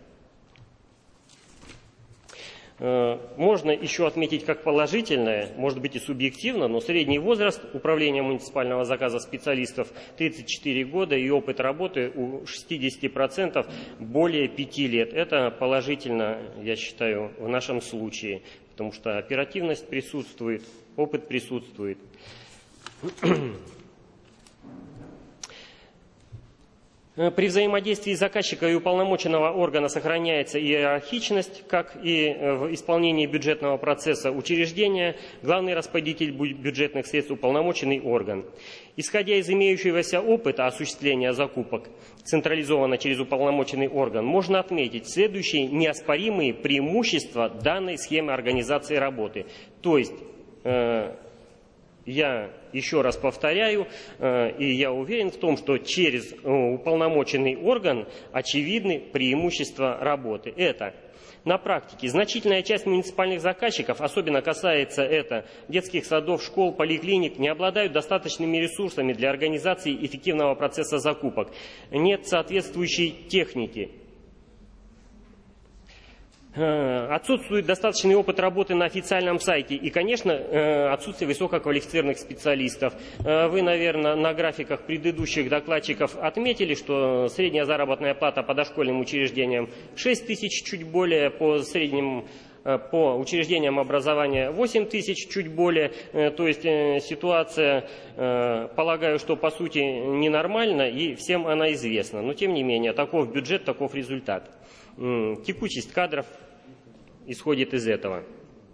Можно еще отметить как положительное, может быть и субъективно, но средний возраст управления муниципального заказа специалистов 34 года и опыт работы у 60% более 5 лет. Это положительно, я считаю, в нашем случае, потому что оперативность присутствует, опыт присутствует. При взаимодействии заказчика и уполномоченного органа сохраняется иерархичность, как и в исполнении бюджетного процесса учреждения, главный распорядитель бюджетных средств, уполномоченный орган. Исходя из имеющегося опыта осуществления закупок централизованно через уполномоченный орган, можно отметить следующие неоспоримые преимущества данной схемы организации работы. То есть я еще раз повторяю, и я уверен в том, что через уполномоченный орган очевидны преимущества работы. Это на практике значительная часть муниципальных заказчиков, особенно касается это детских садов, школ, поликлиник, не обладают достаточными ресурсами для организации эффективного процесса закупок. Нет соответствующей техники. Отсутствует достаточный опыт работы на официальном сайте и, конечно, отсутствие высококвалифицированных специалистов. Вы, наверное, на графиках предыдущих докладчиков отметили, что средняя заработная плата по дошкольным учреждениям 6 тысяч, чуть более, по средним по учреждениям образования 8 тысяч, чуть более. То есть ситуация, полагаю, что по сути ненормальна и всем она известна. Но тем не менее, таков бюджет, таков результат. Текучесть кадров исходит из этого.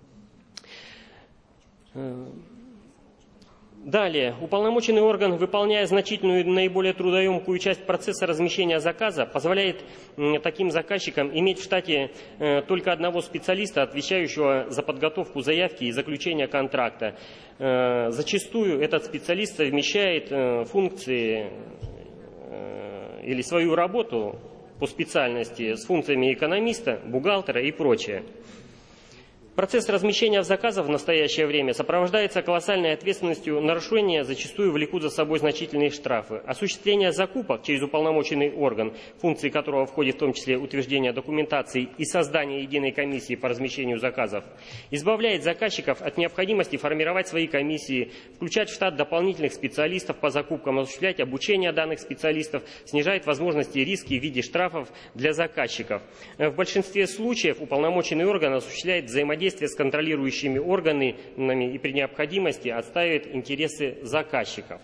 Далее, уполномоченный орган, выполняя значительную, наиболее трудоемкую часть процесса размещения заказа, позволяет таким заказчикам иметь в штате только одного специалиста, отвечающего за подготовку заявки и заключение контракта. Зачастую этот специалист совмещает функции или свою работу по специальности с функциями экономиста, бухгалтера и прочее. Процесс размещения заказов в настоящее время сопровождается колоссальной ответственностью, нарушения зачастую влекут за собой значительные штрафы. Осуществление закупок через уполномоченный орган, функции которого входит в том числе утверждение документации и создание единой комиссии по размещению заказов, избавляет заказчиков от необходимости формировать свои комиссии, включать в штат дополнительных специалистов по закупкам, осуществлять обучение данных специалистов, снижает возможности и риски в виде штрафов для заказчиков. В большинстве случаев уполномоченный орган осуществляет взаимодействие с контролирующими органами и при необходимости отстаивает интересы заказчиков.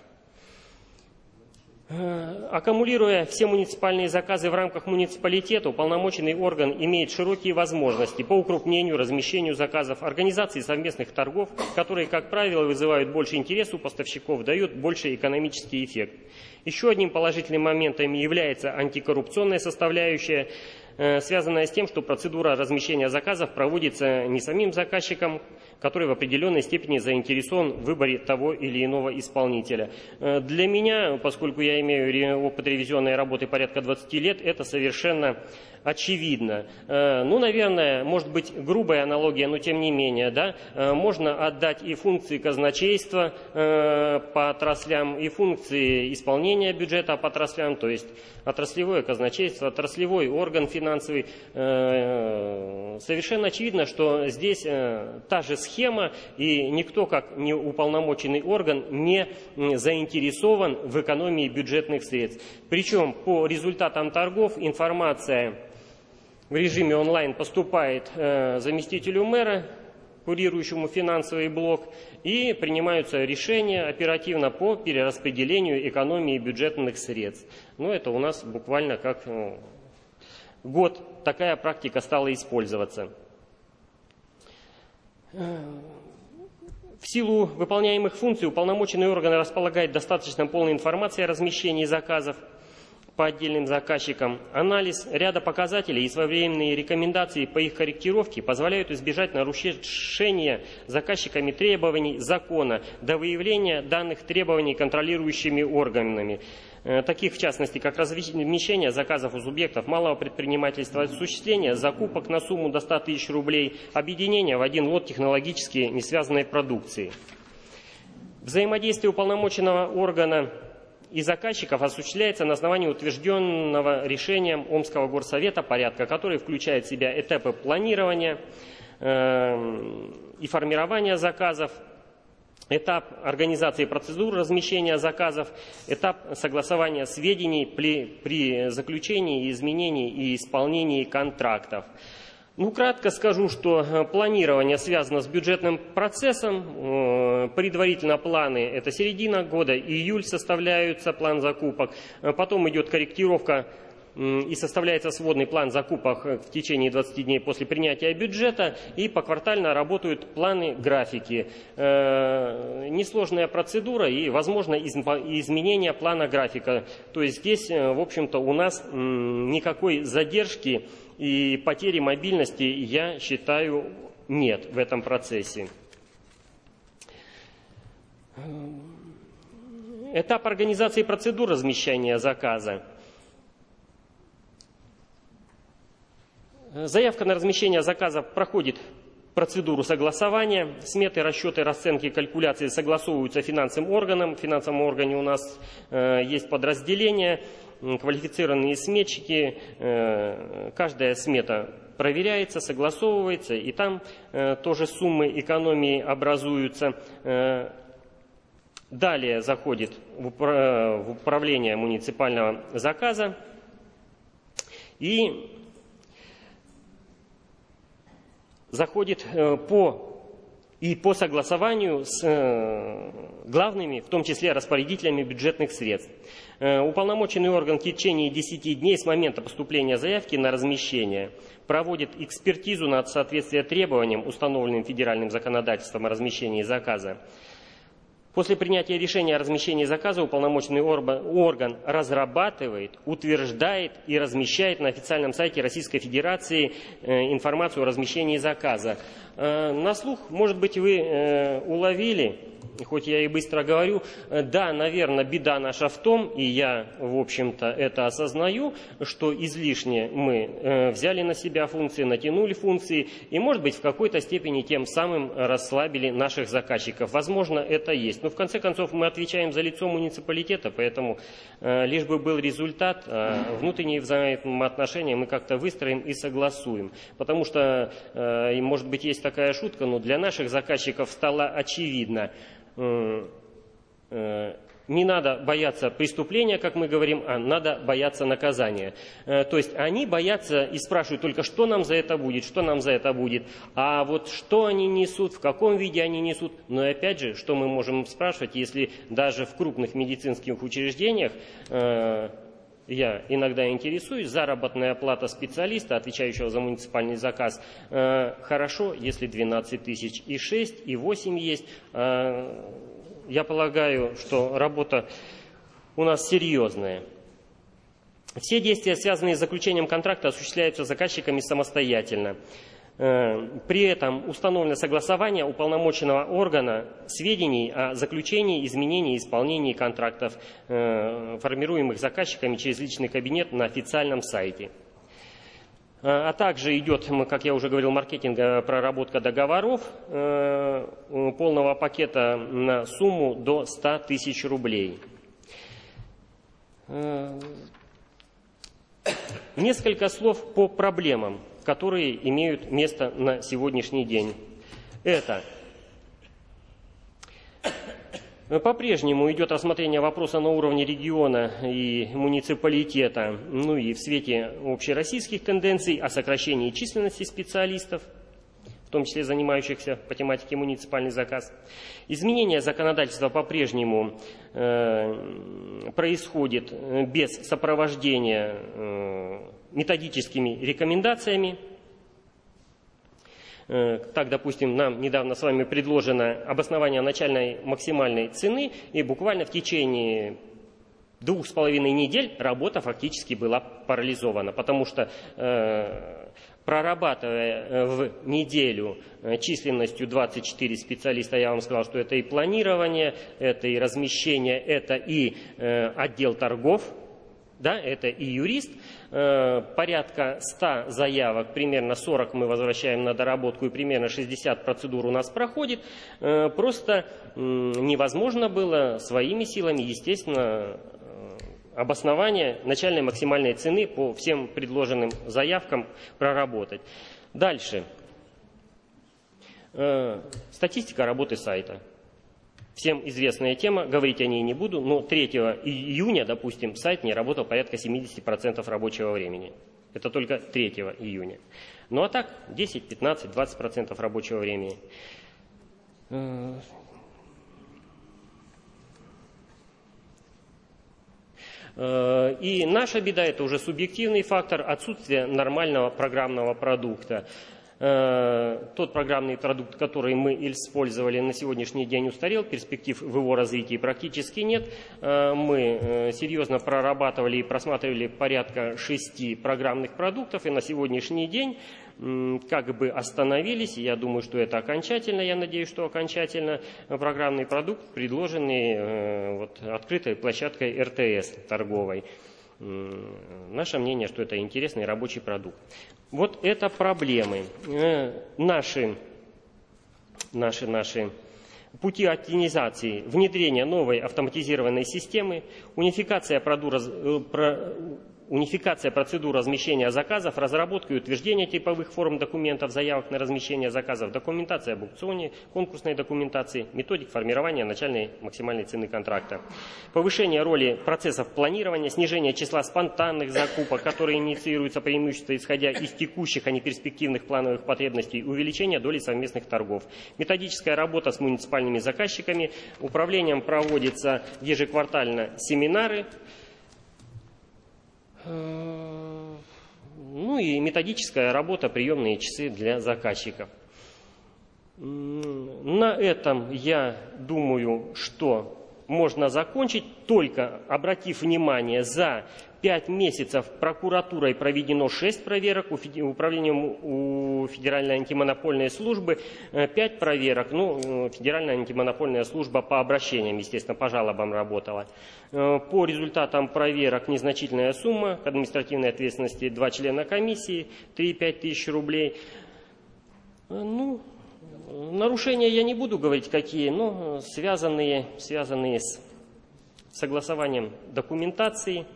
Аккумулируя все муниципальные заказы в рамках муниципалитета, уполномоченный орган имеет широкие возможности по укрупнению, размещению заказов, организации совместных торгов, которые, как правило, вызывают больше интереса у поставщиков, дают больше экономический эффект. Еще одним положительным моментом является антикоррупционная составляющая, связанная с тем, что процедура размещения заказов проводится не самим заказчиком, который в определенной степени заинтересован в выборе того или иного исполнителя. Для меня, поскольку я имею опыт ревизионной работы порядка 20 лет, это совершенно очевидно. Ну, наверное, может быть грубая аналогия, но тем не менее, да, можно отдать и функции казначейства по отраслям, и функции исполнения бюджета по отраслям, то есть отраслевое казначейство, отраслевой орган финансовый. Совершенно очевидно, что здесь та же схема, и никто, как не уполномоченный орган, не заинтересован в экономии бюджетных средств. Причем по результатам торгов информация в режиме онлайн поступает заместителю мэра, курирующему финансовый блок, и принимаются решения оперативно по перераспределению экономии бюджетных средств. Но это у нас буквально как год такая практика стала использоваться. В силу выполняемых функций уполномоченный орган располагает достаточно полной информацией о размещении заказов по отдельным заказчикам. Анализ ряда показателей и своевременные рекомендации по их корректировке позволяют избежать нарушения заказчиками требований закона до выявления данных требований контролирующими органами, таких в частности, как размещение заказов у субъектов малого предпринимательства, осуществление закупок на сумму до 100 тысяч рублей, объединение в один лот технологически не связанной продукции. Взаимодействие уполномоченного органа и заказчиков осуществляется на основании утвержденного решением Омского горсовета порядка, который включает в себя этапы планирования и формирования заказов, этап организации процедур размещения заказов, этап согласования сведений при заключении, изменении и исполнении контрактов. Ну, кратко скажу, что планирование связано с бюджетным процессом. Предварительно планы – это середина года, июль составляются план закупок. Потом идет корректировка и составляется сводный план закупок в течение 20 дней после принятия бюджета. И поквартально работают планы, графики. Несложная процедура и, возможно, изменение плана графика. То есть здесь, в общем-то, у нас никакой задержки и потери мобильности, я считаю, нет в этом процессе. Этап организации процедур размещения заказа. Заявка на размещение заказа проходит процедуру согласования. Сметы, расчеты, расценки, калькуляции согласовываются финансовым органом. В финансовом органе у нас есть подразделения, квалифицированные сметчики. Каждая смета проверяется, согласовывается, и там тоже суммы экономии образуются. Далее заходит в управление муниципального заказа и заходит по согласованию с главными, в том числе распорядителями бюджетных средств. Уполномоченный орган в течение 10 дней с момента поступления заявки на размещение проводит экспертизу на соответствие требованиям, установленным федеральным законодательством о размещении заказа. После принятия решения о размещении заказа уполномоченный орган разрабатывает, утверждает и размещает на официальном сайте Российской Федерации информацию о размещении заказа. На слух, может быть, вы уловили, хоть я и быстро говорю, да, наверное, беда наша в том, и я, в общем-то, это осознаю, что излишне мы взяли на себя функции, натянули функции, и, может быть, в какой-то степени тем самым расслабили наших заказчиков. Возможно, это есть. Но, в конце концов, мы отвечаем за лицо муниципалитета, поэтому лишь бы был результат, внутренние взаимоотношения мы как-то выстроим и согласуем. Потому что, может быть, есть такая шутка, но для наших заказчиков стало очевидно. Не надо бояться преступления, как мы говорим, а надо бояться наказания. То есть они боятся и спрашивают только, что нам за это будет, что нам за это будет. А вот что они несут, в каком виде они несут. Но и опять же, что мы можем спрашивать, если даже в крупных медицинских учреждениях, я иногда интересуюсь, заработная плата специалиста, отвечающего за муниципальный заказ, хорошо, если 12 тысяч и 6, и 8 есть. Я полагаю, что работа у нас серьезная. Все действия, связанные с заключением контракта, осуществляются заказчиками самостоятельно. При этом установлено согласование уполномоченного органа сведений о заключении, изменении и исполнении контрактов, формируемых заказчиками через личный кабинет на официальном сайте. А также идет, как я уже говорил, маркетинг, проработка договоров полного пакета на сумму до 100 тысяч рублей. Несколько слов по проблемам, которые имеют место на сегодняшний день. Это по-прежнему идет рассмотрение вопроса на уровне региона и муниципалитета, ну и в свете общероссийских тенденций о сокращении численности специалистов, в том числе занимающихся по тематике муниципальный заказ. Изменение законодательства по-прежнему происходит без сопровождения методическими рекомендациями. Так, допустим, нам недавно с вами предложено обоснование начальной максимальной цены, и буквально в течение 2,5 недель работа фактически была парализована, потому что, прорабатывая в неделю численностью 24 специалиста, я вам сказал, что это и планирование, это и размещение, это и отдел торгов, да, это и юрист. Порядка 100 заявок, примерно 40 мы возвращаем на доработку, и примерно 60 процедур у нас проходит. Просто невозможно было своими силами, естественно, обоснование начальной максимальной цены по всем предложенным заявкам проработать. Дальше. Статистика работы сайта. Всем известная тема, говорить о ней не буду, но 3 июня, допустим, сайт не работал порядка 70% рабочего времени. Это только 3 июня. Ну а так 10, 15, 20% рабочего времени. И наша беда – это уже субъективный фактор отсутствия нормального программного продукта. Тот программный продукт, который мы использовали, на сегодняшний день устарел, перспектив в его развитии практически нет. Мы серьезно прорабатывали и просматривали порядка 6 программных продуктов, и на сегодняшний день как бы остановились. Я думаю, что это окончательно, я надеюсь, что окончательно программный продукт, предложенный открытой площадкой РТС торговой. Наше мнение, что это интересный рабочий продукт. Вот это проблемы. Наши пути оптимизации: внедрение новой автоматизированной системы, унификация процедур размещения заказов, разработка и утверждение типовых форм документов, заявок на размещение заказов, документация об аукционе, конкурсной документации, методик формирования начальной максимальной цены контракта, повышение роли процессов планирования, снижение числа спонтанных закупок, которые инициируются преимущественно исходя из текущих, а не перспективных плановых потребностей, увеличение доли совместных торгов, методическая работа с муниципальными заказчиками, управлением проводятся ежеквартально семинары, ну и методическая работа, приемные часы для заказчиков. На этом, я думаю, что можно закончить, только обратив внимание: за 5 месяцев прокуратурой проведено 6 проверок, управлением у Федеральной антимонопольной службы 5 проверок. Ну, Федеральная антимонопольная служба по обращениям, естественно, по жалобам работала. По результатам проверок незначительная сумма, к административной ответственности 2 члена комиссии, 3,5 тысяч рублей. Ну, нарушения я не буду говорить какие, но связанные с согласованием документации,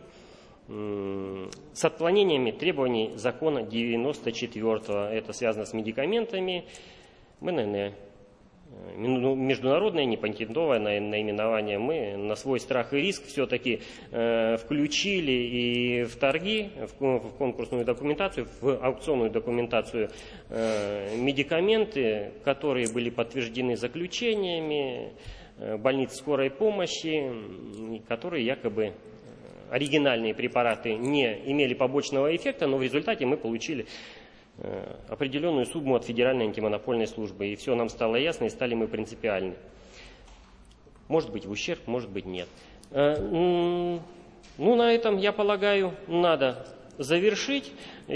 с отклонениями требований закона 94-го. Это связано с медикаментами. Мы, наверное, международное непатентовое наименование, мы на свой страх и риск все-таки включили и в торги, в конкурсную документацию, в аукционную документацию медикаменты, которые были подтверждены заключениями больниц скорой помощи, которые якобы оригинальные препараты не имели побочного эффекта, но в результате мы получили определенную сумму от Федеральной антимонопольной службы. И все нам стало ясно, и стали мы принципиальны. Может быть, в ущерб, может быть, нет. Ну, на этом, я полагаю, надо завершить.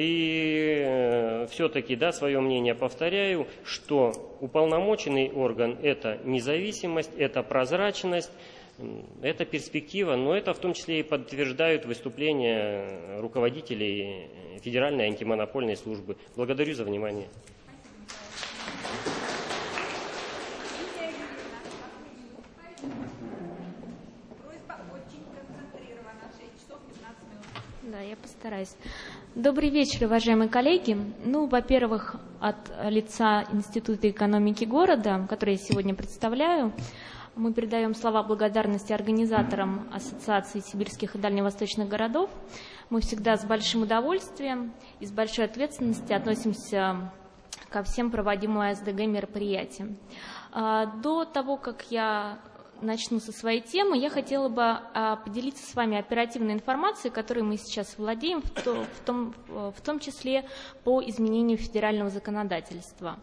И все-таки, да, свое мнение повторяю, что уполномоченный орган – это независимость, это прозрачность, это перспектива, но это в том числе и подтверждают выступления руководителей Федеральной антимонопольной службы. Благодарю за внимание. Да, я постараюсь. Добрый вечер, уважаемые коллеги. Ну, во-первых, от лица Института экономики города, который я сегодня представляю, мы передаем слова благодарности организаторам Ассоциации сибирских и дальневосточных городов. Мы всегда с большим удовольствием и с большой ответственностью относимся ко всем проводимым АСДГ мероприятиям. До того, как я начну со своей темы, я хотела бы поделиться с вами оперативной информацией, которой мы сейчас владеем, в том числе по изменению федерального законодательства.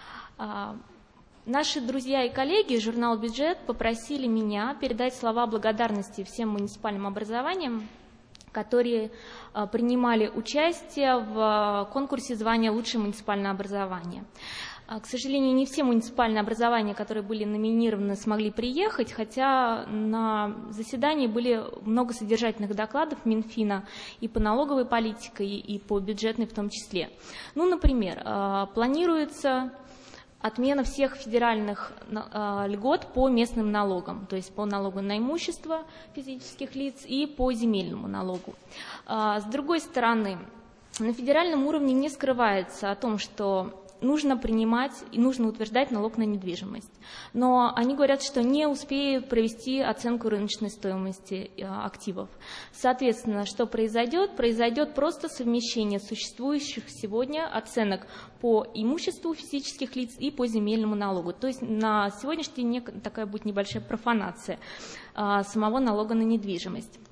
Наши друзья и коллеги, журнал «Бюджет», попросили меня передать слова благодарности всем муниципальным образованиям, которые принимали участие в конкурсе звания «Лучшее муниципальное образование». К сожалению, не все муниципальные образования, которые были номинированы, смогли приехать, хотя на заседании были много содержательных докладов Минфина и по налоговой политике, и по бюджетной в том числе. Ну, например, планируется отмена всех федеральных льгот по местным налогам, то есть по налогу на имущество физических лиц и по земельному налогу. С другой стороны, на федеральном уровне не скрывается о том, что нужно принимать и нужно утверждать налог на недвижимость. Но они говорят, что не успеют провести оценку рыночной стоимости активов. Соответственно, что произойдет? Произойдет просто совмещение существующих сегодня оценок по имуществу физических лиц и по земельному налогу. То есть на сегодняшний день такая будет небольшая профанация самого налога на недвижимость.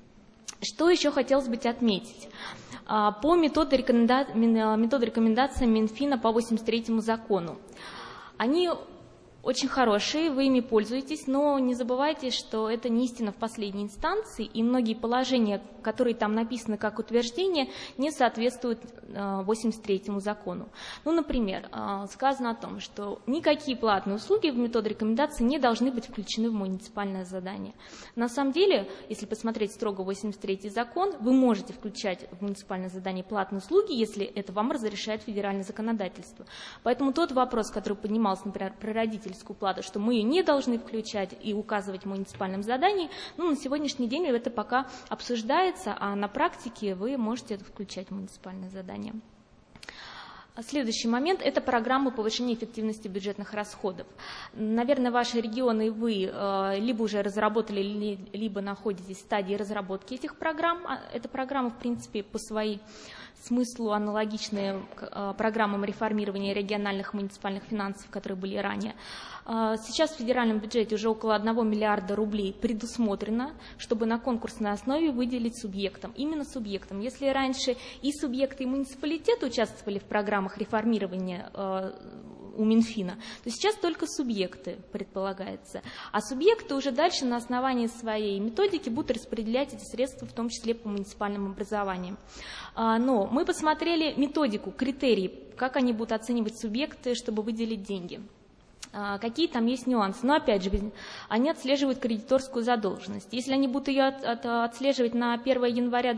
Что еще хотелось бы отметить? По методе рекомендаций Минфина по 83-му закону. Они очень хорошие, вы ими пользуетесь, но не забывайте, что это не истина в последней инстанции, и многие положения, которые там написаны как утверждение, не соответствуют 83-му закону. Ну, например, сказано о том, что никакие платные услуги в методе рекомендаций не должны быть включены в муниципальное задание. На самом деле, если посмотреть строго 83-й закон, вы можете включать в муниципальное задание платные услуги, если это вам разрешает федеральное законодательство. Поэтому тот вопрос, который поднимался, например, про родительскую плату, что мы ее не должны включать и указывать в муниципальном задании, на сегодняшний день это пока обсуждается, а на практике вы можете это включать в муниципальное задание. Следующий момент – это программа повышения эффективности бюджетных расходов. Наверное, ваши регионы и вы либо уже разработали, либо находитесь в стадии разработки этих программ. Эта программа, в принципе, по своей смыслу аналогичные программам реформирования региональных муниципальных финансов, которые были ранее. Сейчас в федеральном бюджете уже около 1 миллиарда рублей предусмотрено, чтобы на конкурсной основе выделить субъектам, именно субъектам. Если раньше и субъекты, и муниципалитеты участвовали в программах реформирования у Минфина, то сейчас только субъекты предполагается. А субъекты уже дальше на основании своей методики будут распределять эти средства, в том числе по муниципальным образованиям. Но мы посмотрели методику, критерии, как они будут оценивать субъекты, чтобы выделить деньги. Какие там есть нюансы. Но опять же, они отслеживают кредиторскую задолженность. Если они будут ее отслеживать на 1 января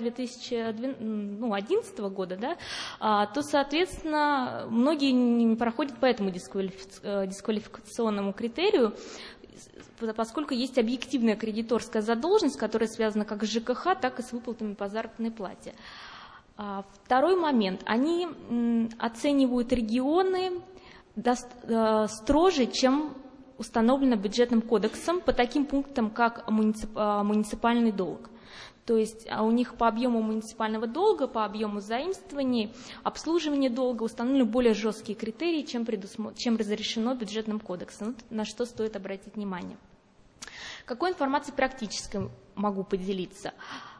2011 года, да, то, соответственно, многие не проходят по этому дисквалификационному критерию, поскольку есть объективная кредиторская задолженность, которая связана как с ЖКХ, так и с выплатами по заработной плате. Второй момент. Они оценивают регионы строже, чем установлено бюджетным кодексом по таким пунктам, как муниципальный долг. То есть у них по объему муниципального долга, по объему заимствований, обслуживания долга установлены более жесткие критерии, чем разрешено бюджетным кодексом, на что стоит обратить внимание. Какой информацией практической могу поделиться?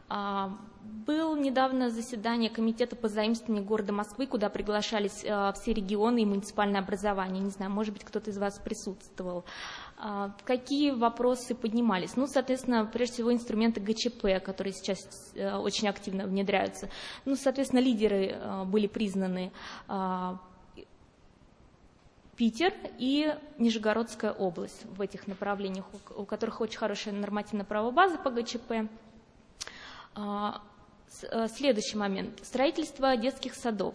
Было недавно заседание комитета по заимствованию города Москвы, куда приглашались все регионы и муниципальное образование. Не знаю, может быть, кто-то из вас присутствовал. Какие вопросы поднимались? Ну, соответственно, прежде всего, инструменты ГЧП, которые сейчас очень активно внедряются. Ну, соответственно, лидеры были признаны Питер и Нижегородская область в этих направлениях, у которых очень хорошая нормативно-правовая база по ГЧП. Следующий момент. Строительство детских садов.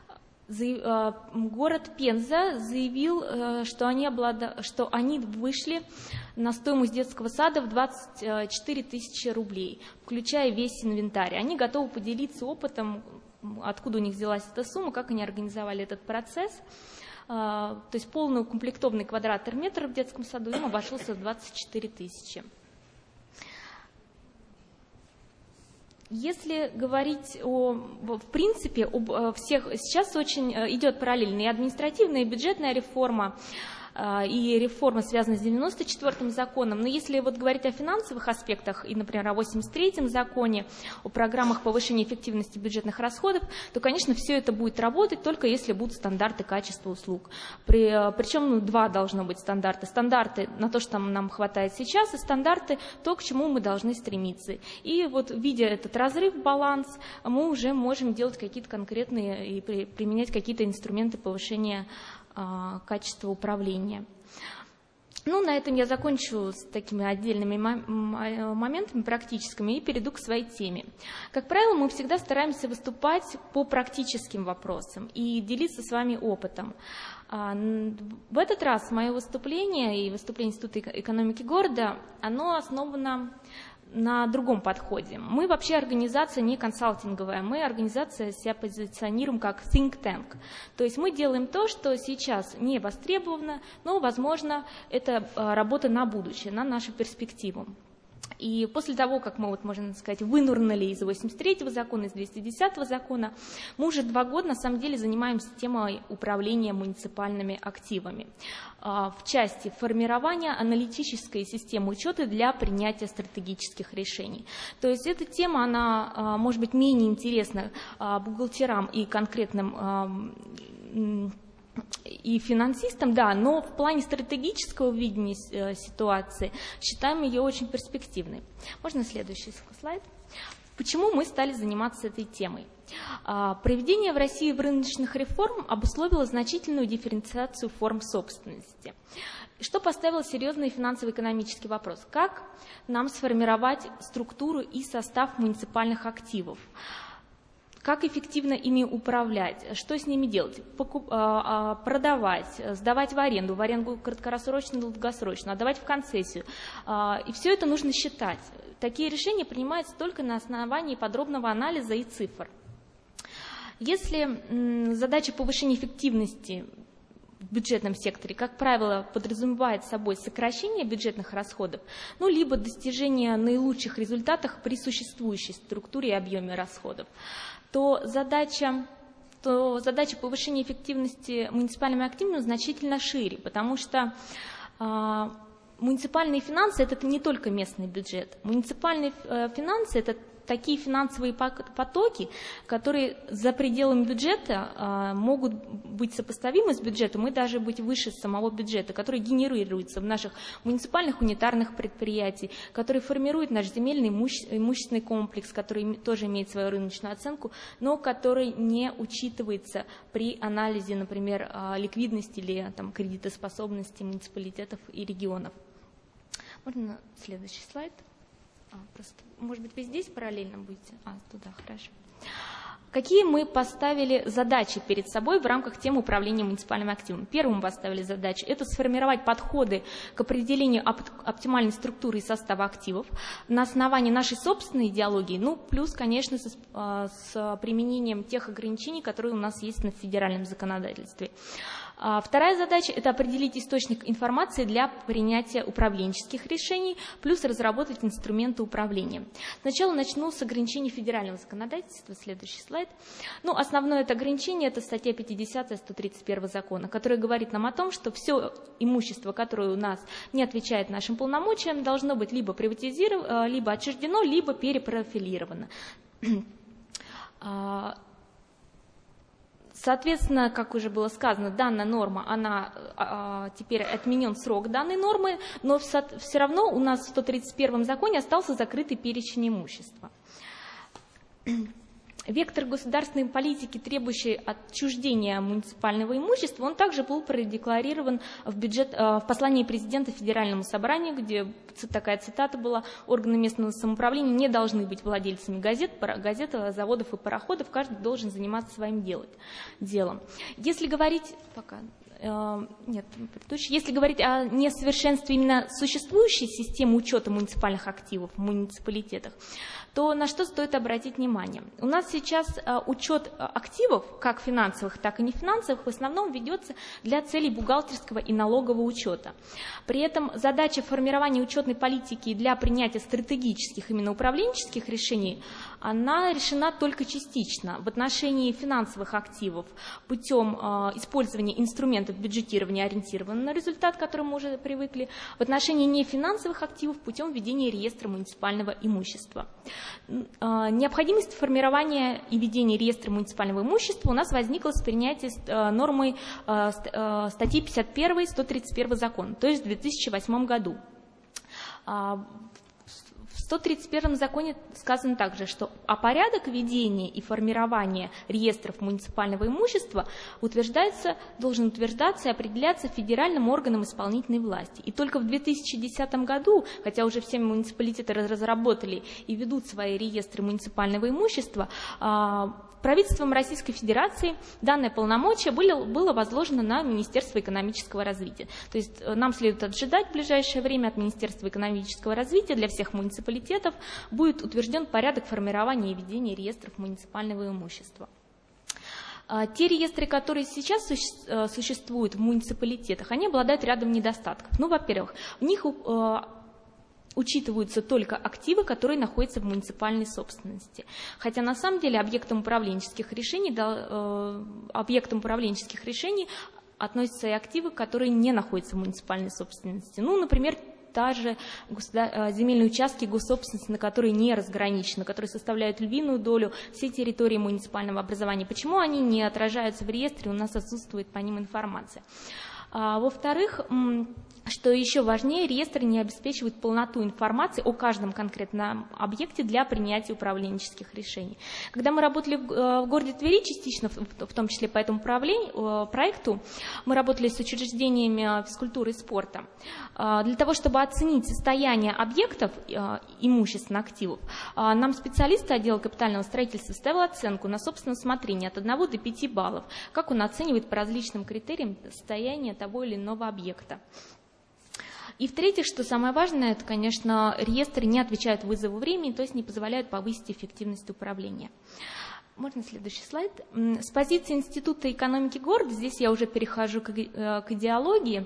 Город Пенза заявил, что они вышли на стоимость детского сада в 24 тысячи рублей, включая весь инвентарь. Они готовы поделиться опытом, откуда у них взялась эта сумма, как они организовали этот процесс. То есть полный укомплектованный квадратный метр в детском саду им обошелся в 24 тысячи. Если говорить в принципе, об всех, сейчас очень идет параллельно и административная, и бюджетная реформа, и реформа связана с 94-м законом. Но если вот говорить о финансовых аспектах, и, например, о 83-м законе, о программах повышения эффективности бюджетных расходов, то, конечно, все это будет работать только если будут стандарты качества услуг. Причем два должно быть стандарта. Стандарты на то, что нам хватает сейчас, и стандарты то, к чему мы должны стремиться. И вот, видя этот разрыв, баланс, мы уже можем делать какие-то конкретные и применять какие-то инструменты повышения качества управления. Ну, на этом я закончу с такими отдельными моментами практическими и перейду к своей теме. Как правило, мы всегда стараемся выступать по практическим вопросам и делиться с вами опытом. В этот раз мое выступление и выступление Института экономики города, оно основано на другом подходе. Мы вообще организация не консалтинговая, мы организация себя позиционируем как think tank. То есть мы делаем то, что сейчас не востребовано, но, возможно, это работа на будущее, на нашу перспективу. И после того, как мы, вот, можно сказать, вынурнули из 83-го закона, из 210-го закона, мы уже 2 года, на самом деле, занимаемся темой управления муниципальными активами в части формирования аналитической системы учета для принятия стратегических решений. То есть эта тема, она может быть менее интересна бухгалтерам и конкретным и финансистам, да, но в плане стратегического видения ситуации считаем ее очень перспективной. Можно следующий слайд? Почему мы стали заниматься этой темой? Проведение в России рыночных реформ обусловило значительную дифференциацию форм собственности, что поставило серьезный финансово-экономический вопрос. Как нам сформировать структуру и состав муниципальных активов? Как эффективно ими управлять, что с ними делать, продавать, сдавать в аренду краткосрочно, долгосрочно, отдавать в концессию. И все это нужно считать. Такие решения принимаются только на основании подробного анализа и цифр. Если задача повышения эффективности в бюджетном секторе, как правило, подразумевает собой сокращение бюджетных расходов, ну, либо достижение наилучших результатов при существующей структуре и объеме расходов, то задача повышения эффективности муниципальными активами значительно шире, потому что муниципальные финансы – это не только местный бюджет. Муниципальные финансы – это такие финансовые потоки, которые за пределами бюджета могут быть сопоставимы с бюджетом и даже быть выше самого бюджета, который генерируется в наших муниципальных унитарных предприятиях, который формирует наш земельный имущественный комплекс, который тоже имеет свою рыночную оценку, но который не учитывается при анализе, например, ликвидности или там, кредитоспособности муниципалитетов и регионов. Можно следующий слайд? Просто, может быть, вы здесь параллельно будете? Туда, хорошо. Какие мы поставили задачи перед собой в рамках темы управления муниципальным активом? Первым мы поставили задачу – это сформировать подходы к определению оптимальной структуры и состава активов на основании нашей собственной идеологии, ну, плюс, конечно, с применением тех ограничений, которые у нас есть на федеральном законодательстве. Вторая задача – это определить источник информации для принятия управленческих решений, плюс разработать инструменты управления. Сначала начну с ограничений федерального законодательства. Следующий слайд. Ну, основное это ограничение – это статья 50 131 закона, которая говорит нам о том, что все имущество, которое у нас не отвечает нашим полномочиям, должно быть либо приватизировано, либо отчуждено, либо перепрофилировано. Соответственно, как уже было сказано, данная норма, теперь отменен срок данной нормы, но все равно у нас в 131 законе остался закрытый перечень имущества. Вектор государственной политики, требующий отчуждения муниципального имущества, он также был продекларирован в послании президента Федеральному собранию, где такая цитата была: органы местного самоуправления не должны быть владельцами газет, заводов и пароходов, каждый должен заниматься своим делом. Если говорить если говорить о несовершенстве именно существующей системы учета муниципальных активов в муниципалитетах, то на что стоит обратить внимание? У нас сейчас учет активов, как финансовых, так и нефинансовых, в основном ведется для целей бухгалтерского и налогового учета. При этом задача формирования учетной политики для принятия стратегических, именно управленческих решений, она решена только частично. В отношении финансовых активов путем использования инструментов бюджетирования, ориентированного на результат, к которому мы уже привыкли. В отношении нефинансовых активов путем введения реестра муниципального имущества. Необходимость формирования и ведения реестра муниципального имущества у нас возникла с принятием нормы статьи 51 131 закона, то есть в 2008 году. В 131 законе сказано также, что порядок ведения и формирования реестров муниципального имущества должен утверждаться и определяться федеральным органом исполнительной власти. И только в 2010 году, хотя уже все муниципалитеты разработали и ведут свои реестры муниципального имущества, правительством Российской Федерации данное полномочие было возложено на Министерство экономического развития. То есть нам следует ожидать в ближайшее время от Министерства экономического развития для всех муниципалитетов будет утвержден порядок формирования и ведения реестров муниципального имущества. Те реестры, которые сейчас существуют в муниципалитетах, они обладают рядом недостатков. Ну, во-первых, в них учитываются только активы, которые находятся в муниципальной собственности. Хотя на самом деле объектом управленческих решений относятся и активы, которые не находятся в муниципальной собственности. Ну, например, та же земельные участки госсобственности, на которые не разграничены, которые составляют львиную долю всей территории муниципального образования. Почему они не отражаются в реестре, у нас отсутствует по ним информация. Во-вторых, что еще важнее, реестр не обеспечивает полноту информации о каждом конкретном объекте для принятия управленческих решений. Когда мы работали в городе Твери, частично, в том числе по этому проекту, мы работали с учреждениями физкультуры и спорта. Для того, чтобы оценить состояние объектов имущественных активов, нам специалисты отдела капитального строительства ставил оценку на собственное усмотрение от 1 до 5 баллов, как он оценивает по различным критериям состояние того или иного объекта. И в-третьих, что самое важное, это, конечно, реестры не отвечают вызову времени, то есть не позволяют повысить эффективность управления. Можно следующий слайд. С позиции Института экономики города, здесь я уже перехожу к идеологии,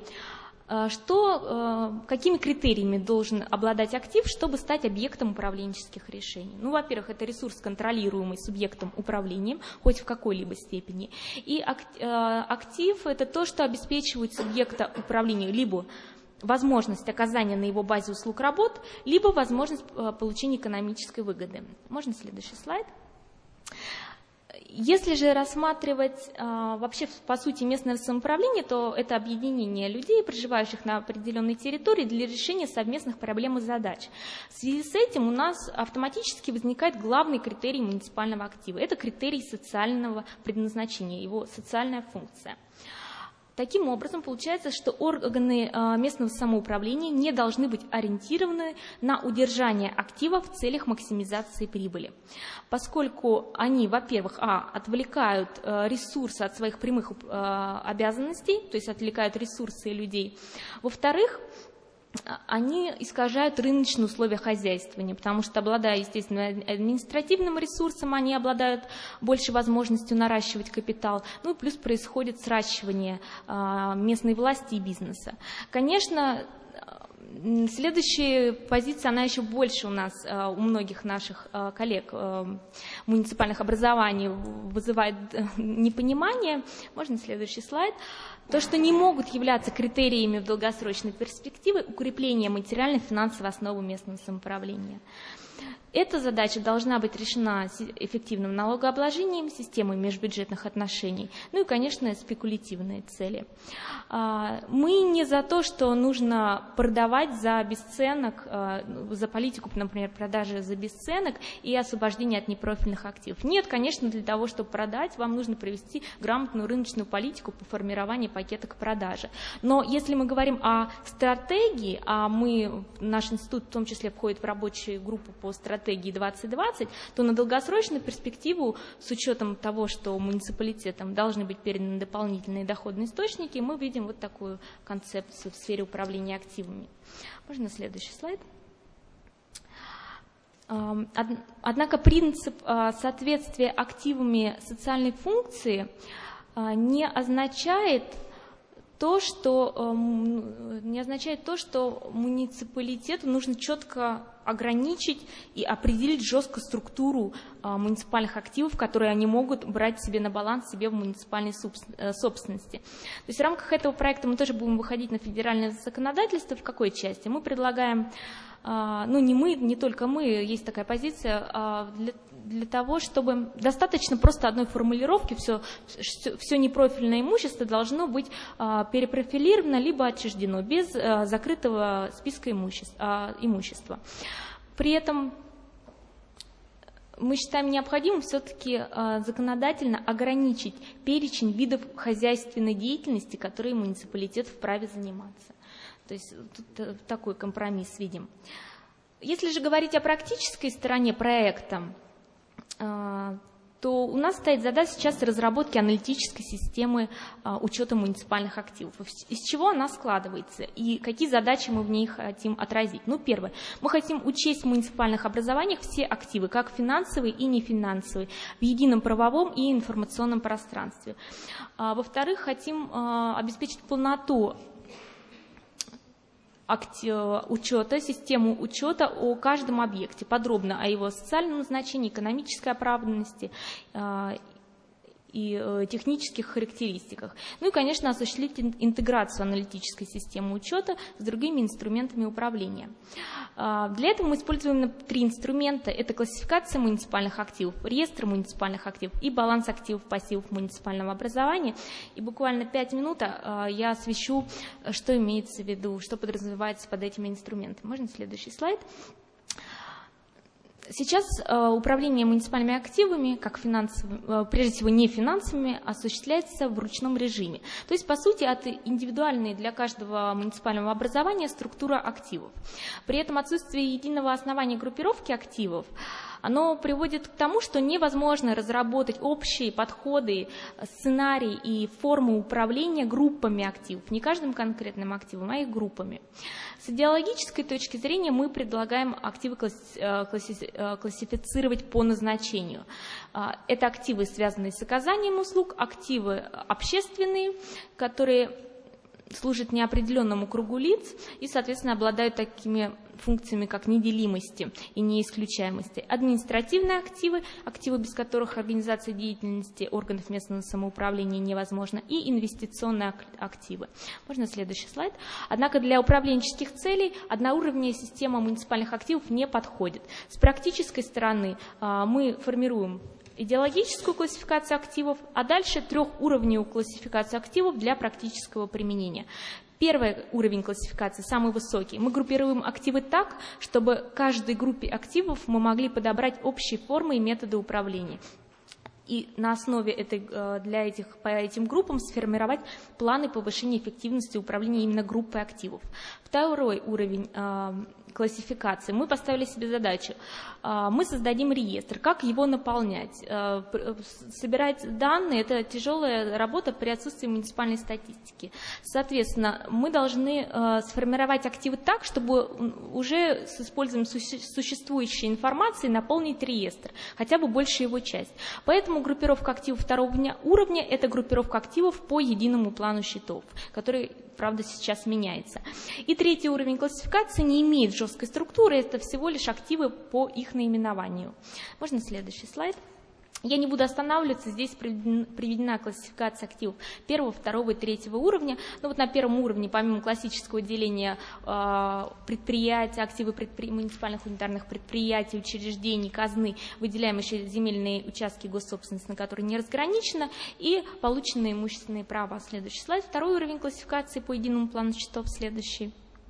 какими критериями должен обладать актив, чтобы стать объектом управленческих решений. Ну, во-первых, это ресурс, контролируемый субъектом управления, хоть в какой-либо степени. И актив – это то, что обеспечивает субъекта управления либо возможность оказания на его базе услуг работ, либо возможность получения экономической выгоды. Можно следующий слайд? Если же рассматривать вообще по сути местное самоуправление, то это объединение людей, проживающих на определенной территории, для решения совместных проблем и задач. В связи с этим у нас автоматически возникает главный критерий муниципального актива. Это критерий социального предназначения, его социальная функция. Таким образом, получается, что органы местного самоуправления не должны быть ориентированы на удержание актива в целях максимизации прибыли, поскольку они, во-первых, отвлекают ресурсы от своих прямых обязанностей, то есть отвлекают ресурсы людей, во-вторых, они искажают рыночные условия хозяйствования, потому что, обладая, естественно, административным ресурсом, они обладают большей возможностью наращивать капитал, ну и плюс происходит сращивание местной власти и бизнеса. Конечно, следующая позиция, она еще больше у нас, у многих наших коллег муниципальных образований вызывает непонимание. Можно следующий слайд. То, что не могут являться критериями в долгосрочной перспективе укрепления материально-финансовой основы местного самоуправления. Эта задача должна быть решена эффективным налогообложением, системой межбюджетных отношений, ну и, конечно, спекулятивные цели. Мы не за то, что нужно продавать за бесценок, за политику, например, продажи за бесценок и освобождение от непрофильных активов. Нет, конечно, для того, чтобы продать, вам нужно провести грамотную рыночную политику по формированию пакета к продаже. Но если мы говорим о стратегии, наш институт в том числе входит в рабочую группу по стратегии 2020, то на долгосрочную перспективу, с учетом того, что муниципалитетам должны быть переданы дополнительные доходные источники, мы видим вот такую концепцию в сфере управления активами. Можно следующий слайд? Однако принцип соответствия активами социальной функции не означает то, что муниципалитету нужно четко ограничить и определить жестко структуру муниципальных активов, которые они могут брать себе на баланс себе в муниципальной собственности. То есть в рамках этого проекта мы тоже будем выходить на федеральное законодательство. В какой части? Мы предлагаем, не только мы, есть такая позиция, для того, чтобы достаточно просто одной формулировки, все непрофильное имущество должно быть перепрофилировано либо отчуждено, без закрытого списка имущества. При этом мы считаем необходимым все-таки законодательно ограничить перечень видов хозяйственной деятельности, которые муниципалитет вправе заниматься. То есть тут такой компромисс видим. Если же говорить о практической стороне проекта, то у нас стоит задача сейчас разработки аналитической системы учета муниципальных активов. Из чего она складывается и какие задачи мы в ней хотим отразить? Первое. Мы хотим учесть в муниципальных образованиях все активы, как финансовые и нефинансовые, в едином правовом и информационном пространстве. Во-вторых, хотим обеспечить полноту учета, систему учета о каждом объекте, подробно о его социальном назначении, экономической оправданности и технических характеристиках. Ну и, конечно, осуществить интеграцию аналитической системы учета с другими инструментами управления. Для этого мы используем 3 инструмента. Это классификация муниципальных активов, реестр муниципальных активов и баланс активов, пассивов муниципального образования. И буквально 5 минут я освещу, что имеется в виду, что подразумевается под этими инструментами. Можно следующий слайд? Сейчас управление муниципальными активами, как прежде всего не финансовыми, осуществляется в ручном режиме. То есть, по сути, это индивидуальная для каждого муниципального образования структура активов. При этом отсутствие единого основания группировки активов, оно приводит к тому, что невозможно разработать общие подходы, сценарии и формы управления группами активов, не каждым конкретным активом, а их группами. С идеологической точки зрения мы предлагаем активы классифицировать по назначению. Это активы, связанные с оказанием услуг, активы общественные, которые служат неопределенному кругу лиц и, соответственно, обладают такими функциями, как неделимости и неисключаемости. Административные активы, активы, без которых организация деятельности органов местного самоуправления невозможна, и инвестиционные активы. Можно следующий слайд. Однако для управленческих целей одноуровневая система муниципальных активов не подходит. С практической стороны мы формируем идеологическую классификацию активов, а дальше 3-уровневую классификацию активов для практического применения. Первый уровень классификации, самый высокий. Мы группируем активы так, чтобы каждой группе активов мы могли подобрать общие формы и методы управления. И на основе по этим группам сформировать планы повышения эффективности управления именно группой активов. Второй уровень классификации. Мы поставили себе задачу. Мы создадим реестр. Как его наполнять? Собирать данные – это тяжелая работа при отсутствии муниципальной статистики. Соответственно, мы должны сформировать активы так, чтобы уже с использованием существующей информации наполнить реестр, хотя бы большую его часть. Поэтому группировка активов второго уровня – это группировка активов по единому плану счетов, который, правда, сейчас меняется. И 3-й уровень классификации не имеет жесткой структуры, это всего лишь активы по их наименованию. Можно следующий слайд? Я не буду останавливаться, здесь приведена классификация активов 1-го, 2-го и 3-го уровня. Но вот на 1-м уровне, помимо классического деления предприятий, активы муниципальных унитарных предприятий, учреждений, казны, выделяем еще земельные участки госсобственности, на которые не разграничено, и полученные имущественные права. Следующий слайд. 2-й уровень классификации по единому плану счетов. Следующий.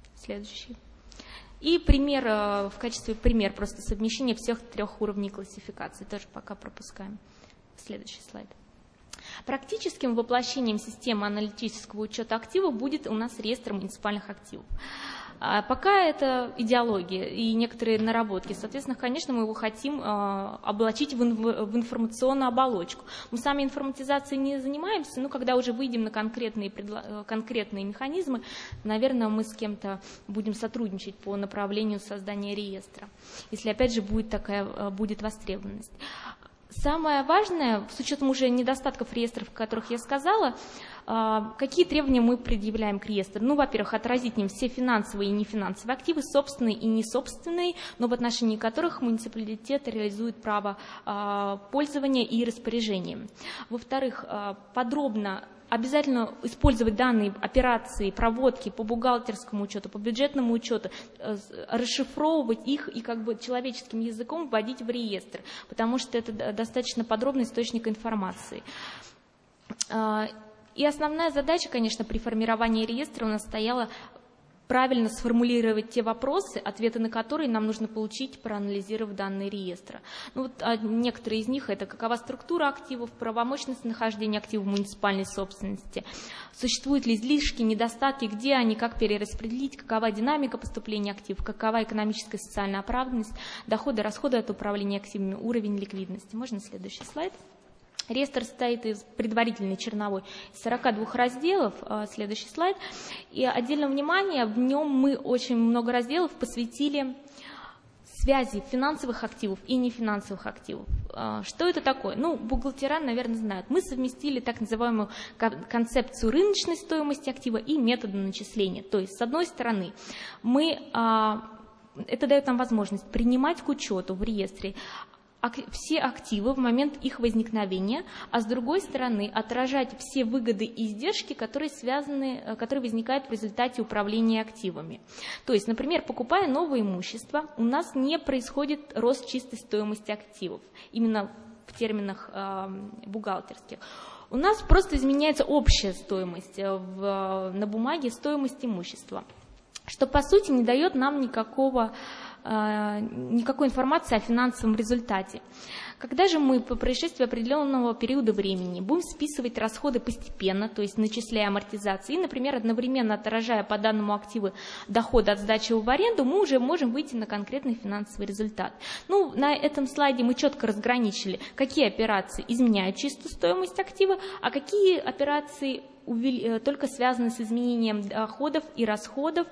И в качестве примера просто совмещение всех 3 уровней классификации. Тоже пока пропускаем. Следующий слайд. Практическим воплощением системы аналитического учета активов будет у нас реестр муниципальных активов. Пока это идеология и некоторые наработки. Соответственно, конечно, мы его хотим облачить в информационную оболочку. Мы сами информатизацией не занимаемся, но когда уже выйдем на конкретные механизмы, наверное, мы с кем-то будем сотрудничать по направлению создания реестра, если, опять же, будет востребованность. Самое важное, с учетом уже недостатков реестров, о которых я сказала, какие требования мы предъявляем к реестру? Ну, во-первых, отразить в нем все финансовые и нефинансовые активы, собственные и несобственные, но в отношении которых муниципалитет реализует право пользования и распоряжения. Во-вторых, подробно обязательно использовать данные операции, проводки по бухгалтерскому учету, по бюджетному учету, расшифровывать их и человеческим языком вводить в реестр, потому что это достаточно подробный источник информации. И основная задача, конечно, при формировании реестра у нас стояла правильно сформулировать те вопросы, ответы на которые нам нужно получить, проанализировав данные реестра. Ну, вот, некоторые из них – это какова структура активов, правомощность нахождения активов муниципальной собственности, существуют ли излишки, недостатки, где они, как перераспределить, какова динамика поступления активов, какова экономическая и социальная оправданность, доходы, расходы от управления активами, уровень ликвидности. Можно следующий слайд? Реестр состоит из предварительной черновой 42 разделов. Следующий слайд. И отдельное внимание, в нем мы очень много разделов посвятили связи финансовых активов и нефинансовых активов. Что это такое? Ну, бухгалтера, наверное, знают. Мы совместили так называемую концепцию рыночной стоимости актива и метода начисления. То есть, с одной стороны, это дает нам возможность принимать к учету в реестре все активы в момент их возникновения, а с другой стороны отражать все выгоды и издержки, которые возникают в результате управления активами. То есть, например, покупая новое имущество, у нас не происходит рост чистой стоимости активов, именно в терминах бухгалтерских. У нас просто изменяется общая стоимость на бумаге, стоимость имущества, что по сути не дает нам никакой информации о финансовом результате. Когда же мы по происшествии определенного периода времени будем списывать расходы постепенно, то есть начисляя амортизации, и, например, одновременно отражая по данному активу доходы от сдачи в аренду, мы уже можем выйти на конкретный финансовый результат. Ну, на этом слайде мы четко разграничили, какие операции изменяют чистую стоимость актива, а какие операции только связаны с изменением доходов и расходов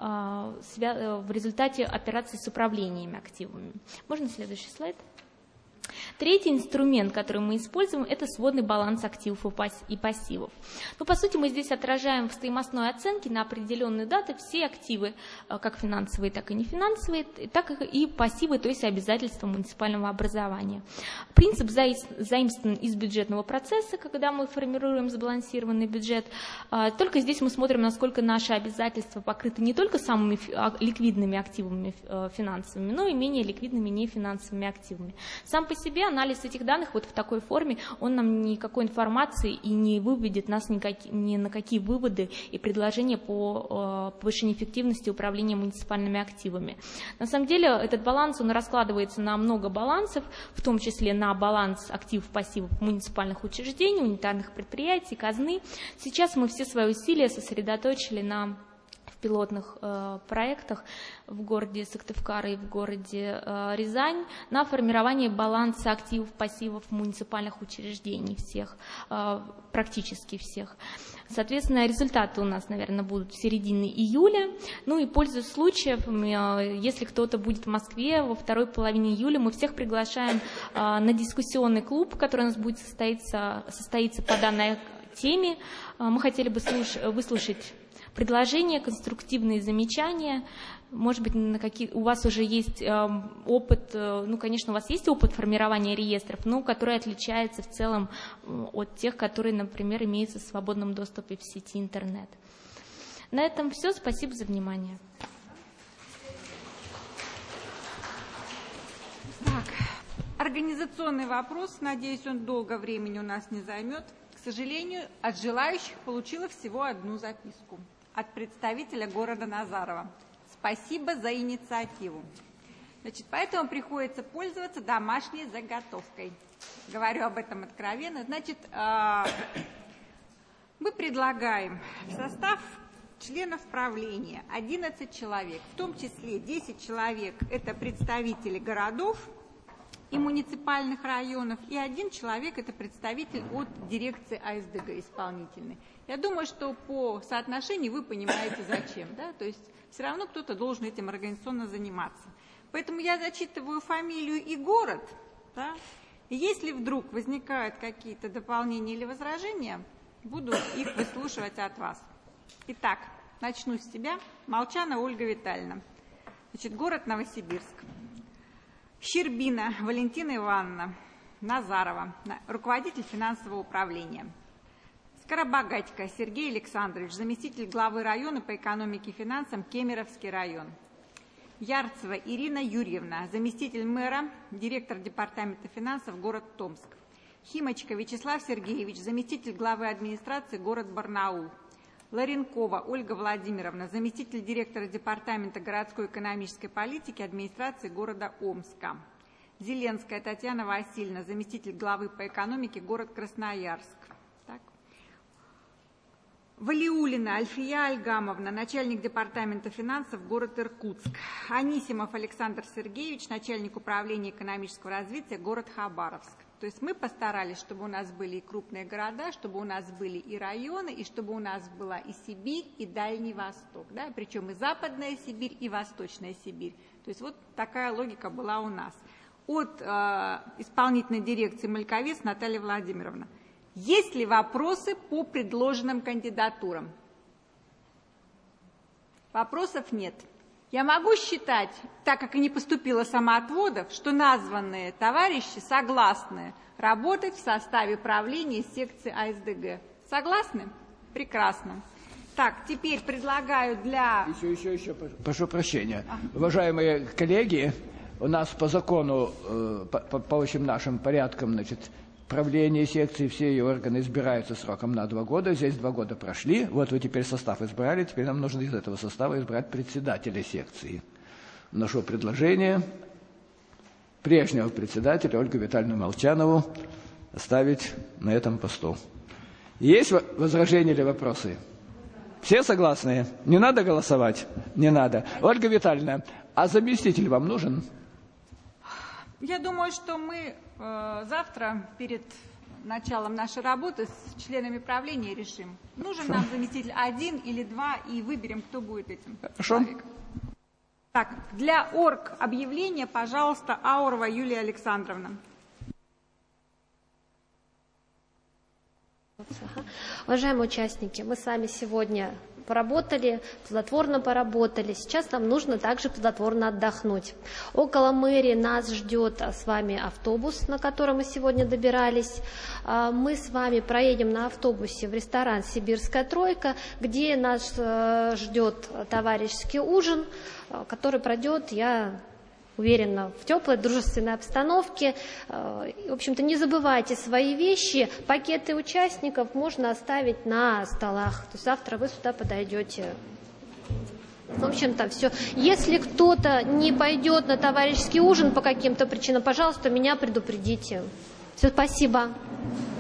в результате операций с управлениями активами. Можно следующий слайд? Третий инструмент, который мы используем, это сводный баланс активов и пассивов. Ну, по сути, мы здесь отражаем в стоимостной оценке на определенные даты все активы, как финансовые, так и нефинансовые, так и пассивы, то есть обязательства муниципального образования. Принцип заимствован из бюджетного процесса, когда мы формируем сбалансированный бюджет. Только здесь мы смотрим, насколько наши обязательства покрыты не только самыми ликвидными активами финансовыми, но и менее ликвидными нефинансовыми активами. Сам по себе анализ этих данных вот в такой форме, он нам никакой информации и не выведет нас ни на какие выводы и предложения по повышению эффективности управления муниципальными активами. На самом деле этот баланс, он раскладывается на много балансов, в том числе на баланс активов-пассивов муниципальных учреждений, унитарных предприятий, казны. Сейчас мы все свои усилия сосредоточили в пилотных проектах в городе Сыктывкар и в городе Рязань на формирование баланса активов, пассивов муниципальных учреждений всех, практически всех. Соответственно, результаты у нас, наверное, будут в середине июля. Ну и пользуясь случаем, если кто-то будет в Москве во второй половине июля, мы всех приглашаем на дискуссионный клуб, который у нас будет состоится по данной теме. Мы хотели бы выслушать предложения, конструктивные замечания. Может быть, у вас уже есть опыт, ну, конечно, у вас есть опыт формирования реестров, но который отличается в целом от тех, которые, например, имеются в свободном доступе в сети интернет. На этом все. Спасибо за внимание. Так, организационный вопрос. Надеюсь, он долго времени у нас не займет. К сожалению, от желающих получила всего одну записку. От представителя города Назарова. Спасибо за инициативу. Значит, поэтому приходится пользоваться домашней заготовкой. Говорю об этом откровенно. Значит, мы предлагаем в состав членов правления 11 человек, в том числе 10 человек – это представители городов и муниципальных районов, и 1 человек – это представитель от дирекции АСДГ исполнительной. Я думаю, что по соотношению вы понимаете, зачем. Да? То есть все равно кто-то должен этим организационно заниматься. Поэтому я зачитываю фамилию и город. Да? И если вдруг возникают какие-то дополнения или возражения, буду их выслушивать от вас. Итак, начну с себя. Молчанова Ольга Витальевна. Значит, город Новосибирск. Щербина Валентина Ивановна, Назарова, руководитель финансового управления. Скоробогатько Сергей Александрович, заместитель главы района по экономике и финансам, Кемеровский район. Ярцева Ирина Юрьевна, заместитель мэра, директор департамента финансов, город Томск. Химочка Вячеслав Сергеевич, заместитель главы администрации, город Барнаул. Ларенкова Ольга Владимировна, заместитель директора департамента городской экономической политики администрации города Омска. Зеленская Татьяна Васильевна, заместитель главы по экономике, город Красноярск. Так. Валиулина Альфия Альгамовна, начальник департамента финансов, город Иркутск. Анисимов Александр Сергеевич, начальник управления экономического развития, город Хабаровск. То есть мы постарались, чтобы у нас были и крупные города, чтобы у нас были и районы, и чтобы у нас была и Сибирь, и Дальний Восток, да? Причем и Западная Сибирь, и Восточная Сибирь. То есть вот такая логика была у нас. От исполнительной дирекции Мальковец Наталья Владимировна. Есть ли вопросы по предложенным кандидатурам? Вопросов нет. Я могу считать, так как и не поступило самоотводов, что названные товарищи согласны работать в составе правления секции АСДГ. Согласны? Прекрасно. Так, теперь предлагаю для... Еще, прошу прощения. Уважаемые коллеги, у нас по закону, по общим нашим порядкам, значит, правление секции, все ее органы избираются сроком на 2 года. Здесь 2 года прошли. Вот вы теперь состав избрали. Теперь нам нужно из этого состава избрать председателя секции. Вношу предложение прежнего председателя Ольгу Витальевну Молчанову оставить на этом посту. Есть возражения или вопросы? Все согласны? Не надо голосовать? Не надо. Ольга Витальевна, а заместитель вам нужен? Я думаю, что мы завтра перед началом нашей работы с членами правления решим, нужен нам заместитель 1 или 2, и выберем, кто будет этим человеком. Так, для орг объявления, пожалуйста, Аурова Юлия Александровна. Уважаемые участники, мы с вами сегодня поработали, плодотворно поработали. Сейчас нам нужно также плодотворно отдохнуть. Около мэрии нас ждет с вами автобус, на котором мы сегодня добирались. Мы с вами проедем на автобусе в ресторан «Сибирская тройка», где нас ждет товарищеский ужин, который пройдет, я уверена, в теплой, дружественной обстановке. В общем-то, не забывайте свои вещи. Пакеты участников можно оставить на столах. То есть завтра вы сюда подойдете. В общем-то, все. Если кто-то не пойдет на товарищеский ужин по каким-то причинам, пожалуйста, меня предупредите. Все, спасибо.